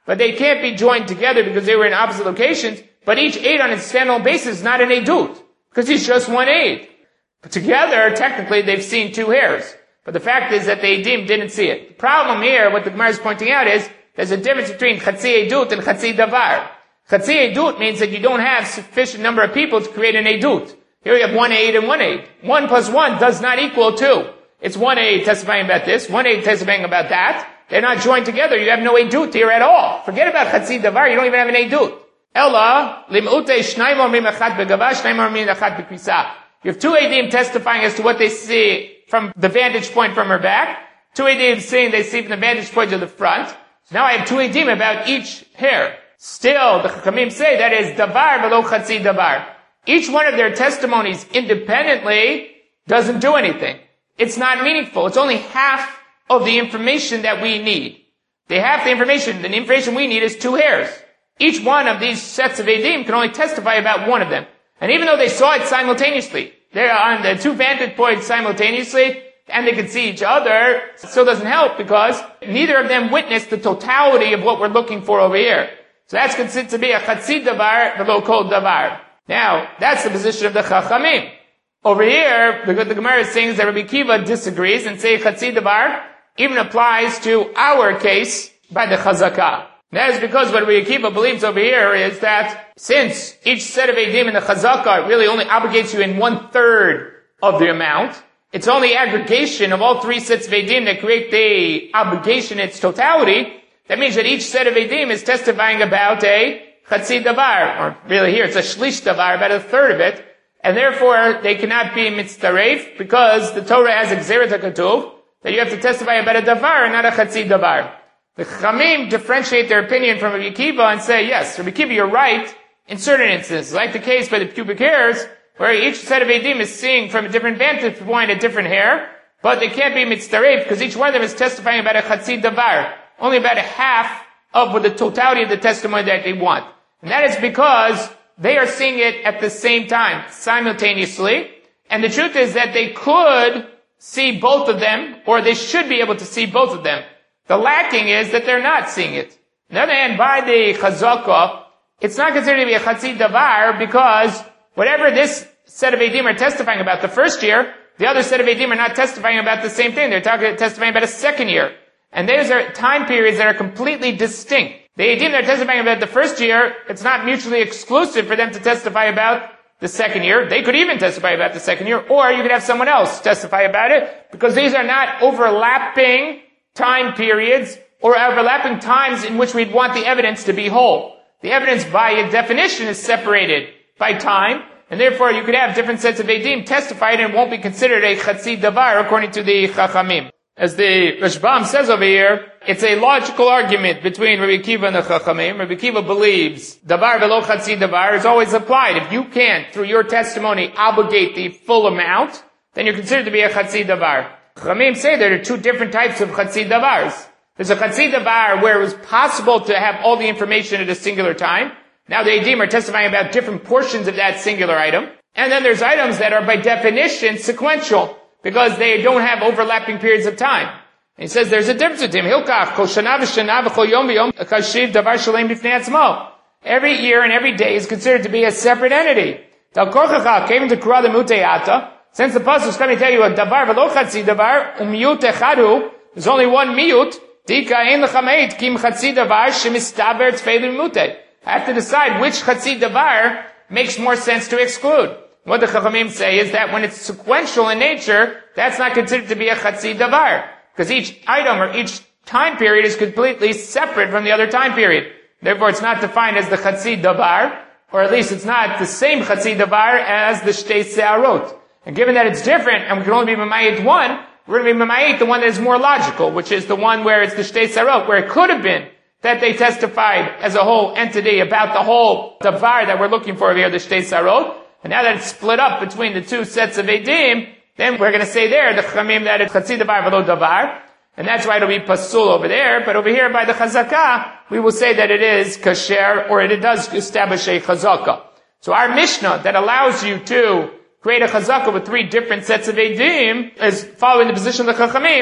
but they can't be joined together because they were in opposite locations, but each aid on its standalone basis is not an edut, because he's just one aid. But together, technically, they've seen two hairs. But the fact is that the edim didn't see it. The problem here, what the Gemara is pointing out is, there's a difference between chatzi edut and chatzi davar. Chatzi edut means that you don't have sufficient number of people to create an edut. Here you have one aid and one aid. 1 plus 1 does not equal 2. It's one aid testifying about this, one aid testifying about that. They're not joined together. You have no edut here at all. Forget about chatzi davar. You don't even have an edut. Ella lim'ute shnayim omrim echad begava, shnayim omrim echad bekrisa. You have two edim testifying as to what they see from the vantage point from her back. Two edim saying they see from the vantage point of the front. So now I have two edim about each hair. Still, the Chachamim say that is davar v'lo chatzi davar. Each one of their testimonies independently doesn't do anything. It's not meaningful. It's only half of the information that we need. They have the information. The information we need is two hairs. Each one of these sets of edim can only testify about one of them. And even though they saw it simultaneously, they're on the two vantage points simultaneously, and they could see each other, it still doesn't help because neither of them witnessed the totality of what we're looking for over here. So that's considered to be a chatzi davar, v'lo kol davar. Now, that's the position of the Chachamim. Over here, because the Gemara is saying is that Rabbi Akiva disagrees and say chatzi davar even applies to our case by the chazakah. That is because what Rabbi Akiva believes over here is that since each set of edim in the chazakah really only obligates you in 1/3 of the amount, it's only aggregation of all three sets of edim that create the obligation in its totality. That means that each set of edim is testifying about a chatzi davar, or really here it's a shlish davar, about 1/3 of it, and therefore they cannot be mitzdaref because the Torah has a gzeret hakatuv that you have to testify about a davar and not a chatzi davar. The Chachamim differentiate their opinion from Rabbi Akiva and say, yes, Rabbi Akiva, you're right in certain instances, like the case by the pubic hairs, where each set of edim is seeing from a different vantage point a different hair, but they can't be mitzdaref because each one of them is testifying about a chatzi davar, only about a half of the totality of the testimony that they want. And that is because they are seeing it at the same time, simultaneously, and the truth is that they could see both of them, or they should be able to see both of them. The lacking is that they're not seeing it. On the other hand, by the chazakah, it's not considered to be a chatzi davar because whatever this set of edim are testifying about the first year, the other set of edim are not testifying about the same thing. They're testifying about a second year. And those are time periods that are completely distinct. The edim that are testifying about the first year, it's not mutually exclusive for them to testify about the second year. They could even testify about the second year, or you could have someone else testify about it, because these are not overlapping time periods or overlapping times in which we'd want the evidence to be whole. The evidence by definition is separated by time, and therefore you could have different sets of edim testified and it won't be considered a chatzi davar according to the Chachamim. As the Rashbam says over here, it's a logical argument between Rabbi Akiva and the Chachamim. Rabbi Akiva believes davar velo chatzi davar is always applied. If you can't, through your testimony, obligate the full amount, then you're considered to be a chatzi davar. Chachamim say there are two different types of chatzi davars. There's a chatzi davar where it was possible to have all the information at a singular time. Now the edim are testifying about different portions of that singular item. And then there's items that are by definition sequential, because they don't have overlapping periods of time. And he says there's a difference between Hilkach, kol shana v'shana v'chol yom v'yom kashiv davar shalem b'fnei atzmo. Every year and every day is considered to be a separate entity. Dal korchacha came to kura lemuteyata. Since the pasuk is coming to tell you a davar v'lo chatzi davar u'miyut echadu, there's only one miyut. Dika ein lechameit kim chatzi davar shemistaber tzvei lemutei. I have to decide which chatzi davar makes more sense to exclude. What the Chachamim say is that when it's sequential in nature, that's not considered to be a chatzi davar, because each item or each time period is completely separate from the other time period. Therefore, it's not defined as the chatzi davar, or at least it's not the same chatzi davar as the shtei se'arot. And given that it's different, and we can only be mamayit one, we're going to be mamayit the one that is more logical, which is the one where it's the shtei se'arot, where it could have been that they testified as a whole entity about the whole davar that we're looking for over here, the shtei se'arot. And now that it's split up between the two sets of edim, then we're going to say there, the Chachamim, that it's chatzi davar v'lo davar. And that's why it'll be pasul over there. But over here by the chazakah, we will say that it is kasher, or it does establish a chazakah. So our Mishnah that allows you to create a chazakah with three different sets of edim is following the position of the Chachamim.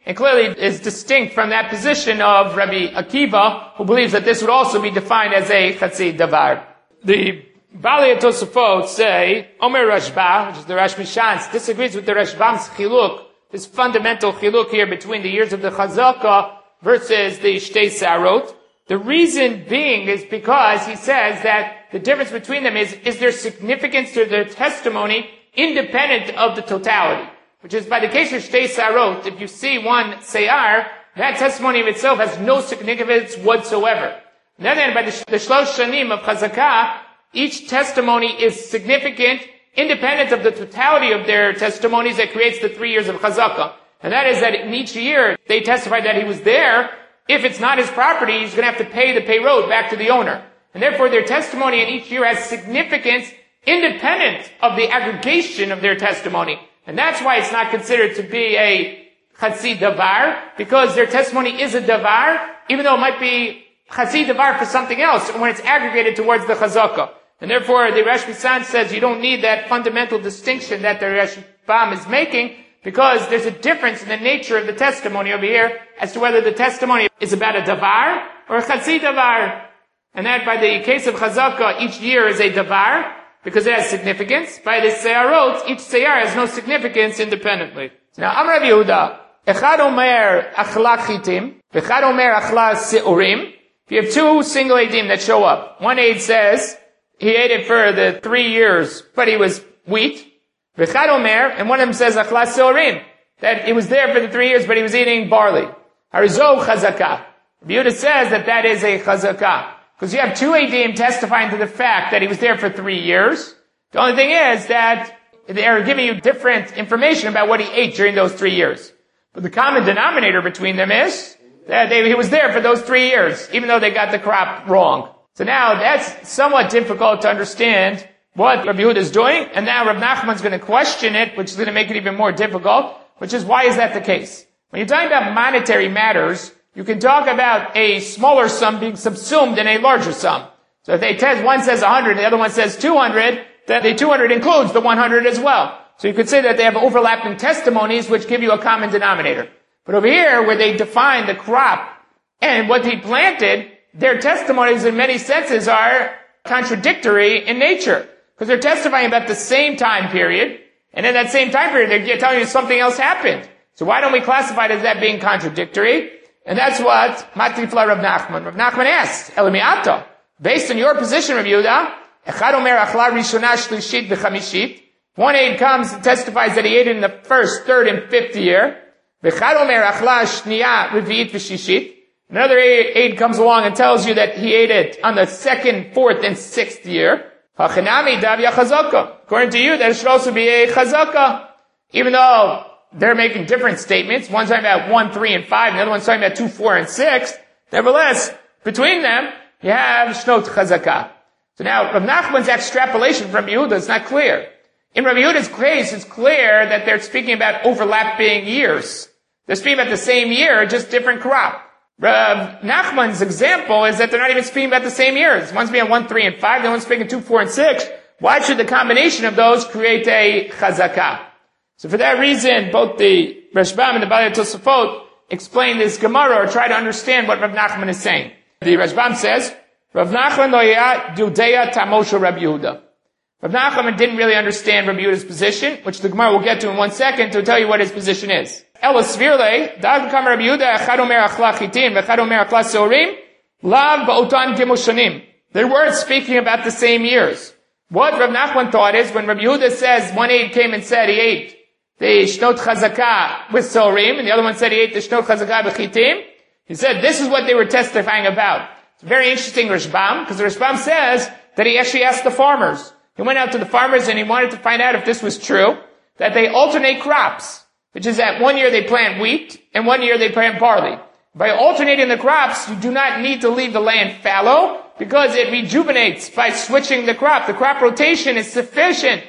and clearly is distinct from that position of Rabbi Akiva, who believes that this would also be defined as a Chatzi Davar. The Baalei Tosafot say, Omer Rashba, which is the Rosh Mishans, disagrees with the Rashbam's chiluk, this fundamental chiluk here between the years of the Chazaka versus the Shtei Sarot. The reason being is because he says that the difference between them is there significance to their testimony independent of the totality. Which is by the case of Shtei Sarot, if you see one Seyar, that testimony of itself has no significance whatsoever. On the other hand, by the Shlosh Shanim of Chazakah, each testimony is significant independent of the totality of their testimonies that creates the 3 years of Chazakah. And that is that in each year, they testified that he was there. If it's not his property, he's going to have to pay the payroll back to the owner. And therefore, their testimony in each year has significance independent of the aggregation of their testimony. And that's why it's not considered to be a Chatzi Davar, because their testimony is a Davar, even though it might be Chatzi Davar for something else when it's aggregated towards the Chazakah. And therefore, the Rosh Hashanah says you don't need that fundamental distinction that the Rashbam is making, because there's a difference in the nature of the testimony over here as to whether the testimony is about a Davar or a Chatzi Davar. And that by the case of Chazakah, each year is a Davar, because it has significance. By the Seyarot, each Seyar has no significance independently. Now, Amar Rabbi Yehuda, Echad Omer Achla Chitim, Echad Omer Achla Seurim. If you have two single Eidim that show up, one Eid says he ate it for the 3 years, but he was wheat. V'chad Omer, and one of them says Achla Seurim, that he was there for the 3 years, but he was eating barley. Harizo Chazakah. Rabbi Yehuda says that is a Chazakah. Because you have two Eidim testifying to the fact that he was there for 3 years. The only thing is that they are giving you different information about what he ate during those 3 years. But the common denominator between them is that he was there for those 3 years, even though they got the crop wrong. So now that's somewhat difficult to understand what Rabbi Yehuda is doing, and now Rav Nachman's going to question it, which is going to make it even more difficult, which is why is that the case? When you're talking about monetary matters, you can talk about a smaller sum being subsumed in a larger sum. So if one says 100 and the other one says 200, then the 200 includes the 100 as well. So you could say that they have overlapping testimonies which give you a common denominator. But over here, where they define the crop and what he planted, their testimonies in many senses are contradictory in nature. Because they're testifying about the same time period, and in that same time period, they're telling you something else happened. So why don't we classify it as that being contradictory? And that's what Matrifla Rav Nachman. Rav Nachman asked, Elimiata, based on your position, Rav Yehuda, Echad Omer Achla Rishona Shlishit B'Chamishit. One aid comes and testifies that he ate it in the 1st, 3rd, and 5th year. V'Echad Omer Achla Shniya Revi'it V'Shishit. Another aid comes along and tells you that he ate it on the 2nd, 4th, and 6th year. Hachanami Davya Chazaka. According to you, that should also be a Chazaka. Even though they're making different statements. One's talking about 1, 3, and 5, and the other one's talking about 2, 4, and 6. Nevertheless, between them, you have Shnot Chazakah. So now, Rav Nachman's extrapolation from Yehuda is not clear. In Rav Yehuda's case, it's clear that they're speaking about overlapping years. They're speaking about the same year, just different crop. Rav Nachman's example is that they're not even speaking about the same years. One's speaking 1, 3, and 5, the other one's speaking 2, 4, and 6. Why should the combination of those create a Chazakah? So for that reason, both the Rashbam and the Baalei Tosafot explain this Gemara or try to understand what Rav Nachman is saying. The Rashbam says, Rav Nachman lo ya Dudea Tamosha Rabbi Yehuda. Rav Nachman didn't really understand Rabbi Yehuda's position, which the Gemara will get to in 1 second to tell you what his position is. Ela Svirle, Dag Kam Rabbi Yehuda, Echad Omer Achla Chitin, V'Echad Omer Achla Seurim, Lav Ba'otan Gimoshanim. They weren't speaking about the same years. What Rav Nachman thought is, when Rabbi Yehuda says, one aid came and said he ate the Shnot Chazakah with Seurim, and the other one said he ate the Shnot Chazakah b'Chitim, he said this is what they were testifying about. It's a very interesting Rashbam, because the Rashbam says that he actually asked the farmers. He went out to the farmers and he wanted to find out if this was true, that they alternate crops, which is that 1 year they plant wheat, and 1 year they plant barley. By alternating the crops, you do not need to leave the land fallow, because it rejuvenates by switching the crop. The crop rotation is sufficient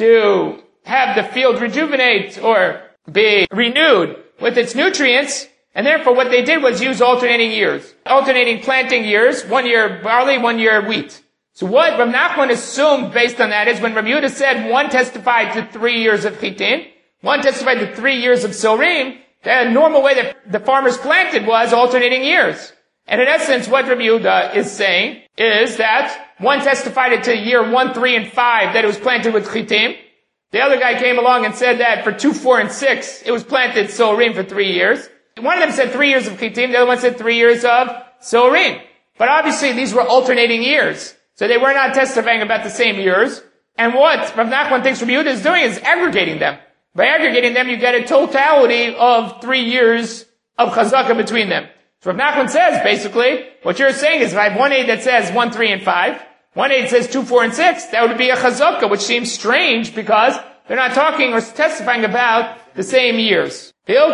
to have the field rejuvenate or be renewed with its nutrients, and therefore what they did was use alternating years. Alternating planting years, 1 year barley, 1 year wheat. So what Rav Nachman assumed based on that is when Rabbi Yehuda said one testified to 3 years of chitin, one testified to 3 years of sorim, The normal way that the farmers planted was alternating years. And in essence, what Rabbi Yehuda is saying is that one testified it to year 1, 3, and 5 that it was planted with chitim. The other guy came along and said that for 2, 4, and 6 it was planted sorim for 3 years. One of them said 3 years of chitim, the other one said 3 years of sorim. But obviously these were alternating years. So they were not testifying about the same years. And what Rav Nachman thinks Rabbi Yehuda is doing is aggregating them. By aggregating them, you get a totality of 3 years of chazakah between them. So Rav Nachman says, basically, what you're saying is if I have one aid that says 1, 3, and 5, one aid says 2, 4, and 6, that would be a chazakah, which seems strange because they're not talking or testifying about the same years. He says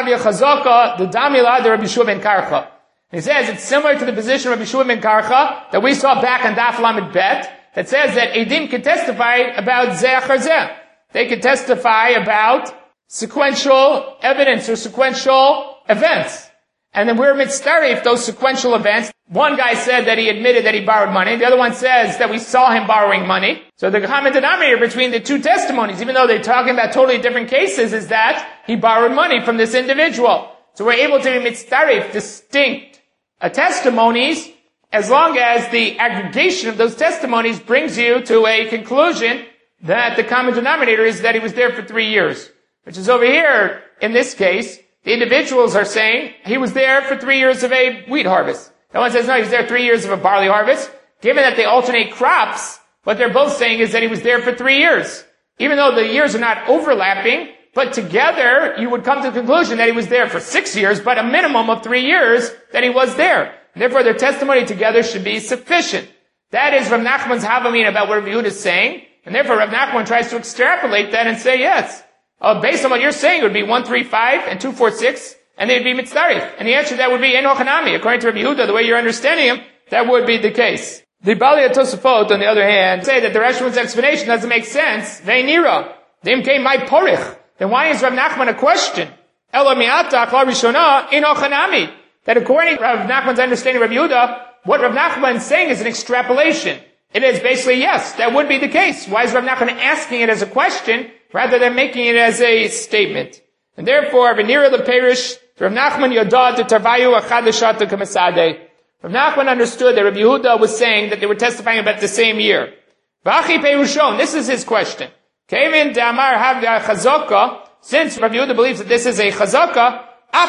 it's similar to the position of Rabbi Shua ben Karcha that we saw back on Daf Lamed Bet that says that Eidim can testify about Zeh Achar Zeh. They can testify about sequential evidence or sequential events. And then we're mitzaref those sequential events. One guy said that he admitted that he borrowed money. The other one says that we saw him borrowing money. So the common denominator between the two testimonies, even though they're talking about totally different cases, is that he borrowed money from this individual. So we're able to be mitzaref distinct testimonies as long as the aggregation of those testimonies brings you to a conclusion that the common denominator is that he was there for 3 years. Which is over here, in this case, the individuals are saying he was there for 3 years of a wheat harvest. No one says, no, he was there 3 years of a barley harvest. Given that they alternate crops, what they're both saying is that he was there for 3 years. Even though the years are not overlapping, but together you would come to the conclusion that he was there for 6 years, but a minimum of 3 years that he was there. Therefore, their testimony together should be sufficient. That is Rav Nachman's Havamina about what Rav Yehuda is saying, and therefore Rav Nachman tries to extrapolate that and say, yes, based on what you're saying, it would be 1, 3, 5, and 2, 4, 6, and they'd be mitzarif. And the answer to that would be Eno Chanami. According to Rabbi Yehuda, the way you're understanding him, that would be the case. The Bali Tosafot, on the other hand, say that the Rashbam's explanation doesn't make sense. Ve'nira. Them came my porich. Then why is Rav Nachman a question? Ela mi'ata akla rishona Eno Chanami. That according to Rav Nachman's understanding of Rabbi Yehuda, what Rav Nachman is saying is an extrapolation. It is basically, yes, that would be the case. Why is Rav Nachman asking it as a question rather than making it as a statement? And therefore, V'nira leperish, Rav Nachman yodah to tarvayu achadashata k'mesadeh. Rav Nachman understood that Rabbi Yehuda was saying that they were testifying about the same year. V'achi perushon, this is his question. Kevin damar havda chazaka, since Rabbi Yehuda believes that this is a chazaka,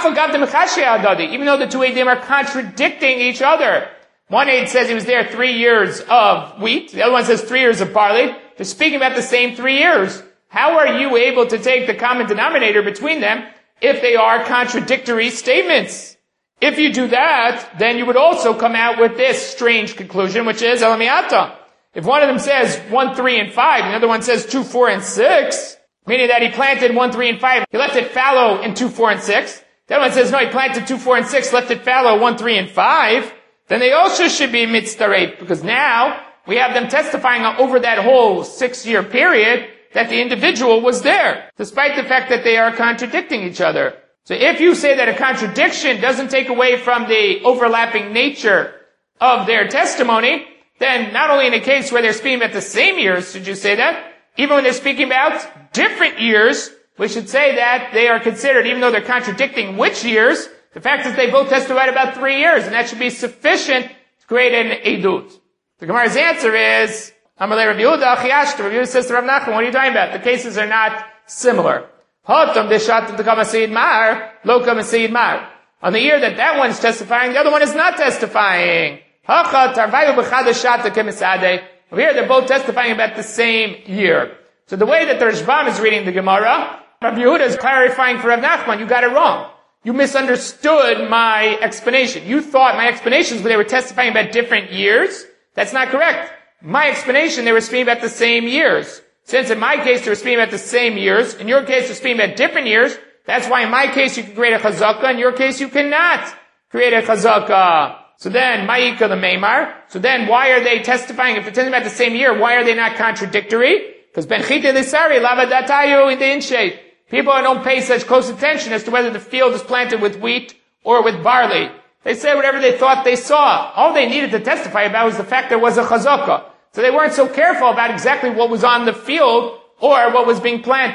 even though the two Eidim are contradicting each other. One Eid says he was there 3 years of wheat. The other one says 3 years of barley. They're speaking about the same 3 years. How are you able to take the common denominator between them if they are contradictory statements? If you do that, then you would also come out with this strange conclusion, which is Elamiata. If one of them says 1, 3, and 5, and the other one says 2, 4, and 6, meaning that he planted 1, 3, and 5, he left it fallow in 2, 4, and 6, the other one says, no, he planted 2, 4, and 6, left it fallow 1, 3, and 5, then they also should be mitzdaref, because now we have them testifying over that whole 6-year period that the individual was there, despite the fact that they are contradicting each other. So if you say that a contradiction doesn't take away from the overlapping nature of their testimony, then not only in a case where they're speaking about the same years should you say that, even when they're speaking about different years, we should say that they are considered, even though they're contradicting which years, the fact is they both testified about 3 years, and that should be sufficient to create an edut. The Gemara's answer is, Amalei Rabbi Yehuda, Chiyashta. Rabbi Yehuda says to Rav Nachman, what are you talking about? The cases are not similar. Hotam deshatam tekam asayid mar, lokam asayid mar. On the year that one's testifying, the other one is not testifying. Hacha tarvayu b'chadashata kemisadeh. Over here, they're both testifying about the same year. So the way that the Rashbam is reading the Gemara, Rabbi Yehuda is clarifying for Rav Nachman, you got it wrong. You misunderstood my explanation. You thought my explanations where they were testifying about different years. That's not correct. My explanation, they were speaking about the same years. Since in my case, they were speaking about the same years, in your case, they're speaking about different years, that's why in my case, you can create a chazaka, in your case, you cannot create a chazaka. So then, ma'ika the meimar. So then, why are they testifying? If they're telling about the same year, why are they not contradictory? Because ben chita lisari, lavadatayu in the inshape. People don't pay such close attention as to whether the field is planted with wheat or with barley. They say whatever they thought they saw. All they needed to testify about was the fact there was a chazaka. So they weren't so careful about exactly what was on the field or what was being planted.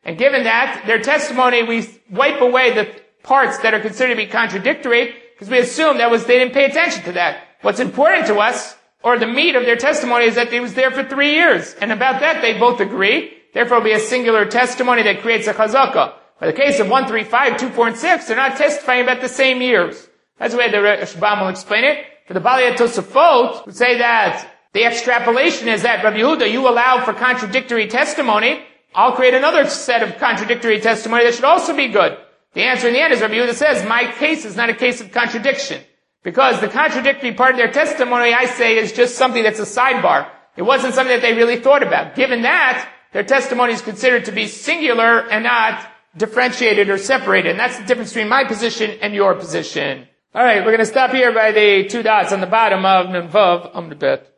And given that, their testimony, we wipe away the parts that are considered to be contradictory, because we assume they didn't pay attention to that. What's important to us, or the meat of their testimony, is that they was there for 3 years. And about that, they both agree. Therefore, it'll be a singular testimony that creates a chazakah. For the case of 1, 3, 5, 2, 4, and 6, they're not testifying about the same years. That's the way the Rashbam will explain it. For the Balei Tosafot, who say that the extrapolation is that, Rabbi Yehuda, you allow for contradictory testimony, I'll create another set of contradictory testimony that should also be good. The answer in the end is, Rabbi Yehuda says, my case is not a case of contradiction. Because the contradictory part of their testimony, I say, is just something that's a sidebar. It wasn't something that they really thought about. Given that, their testimony is considered to be singular and not differentiated or separated. And that's the difference between my position and your position. Alright, we're going to stop here by the 2 dots on the bottom of Nun Vav Amud Bet.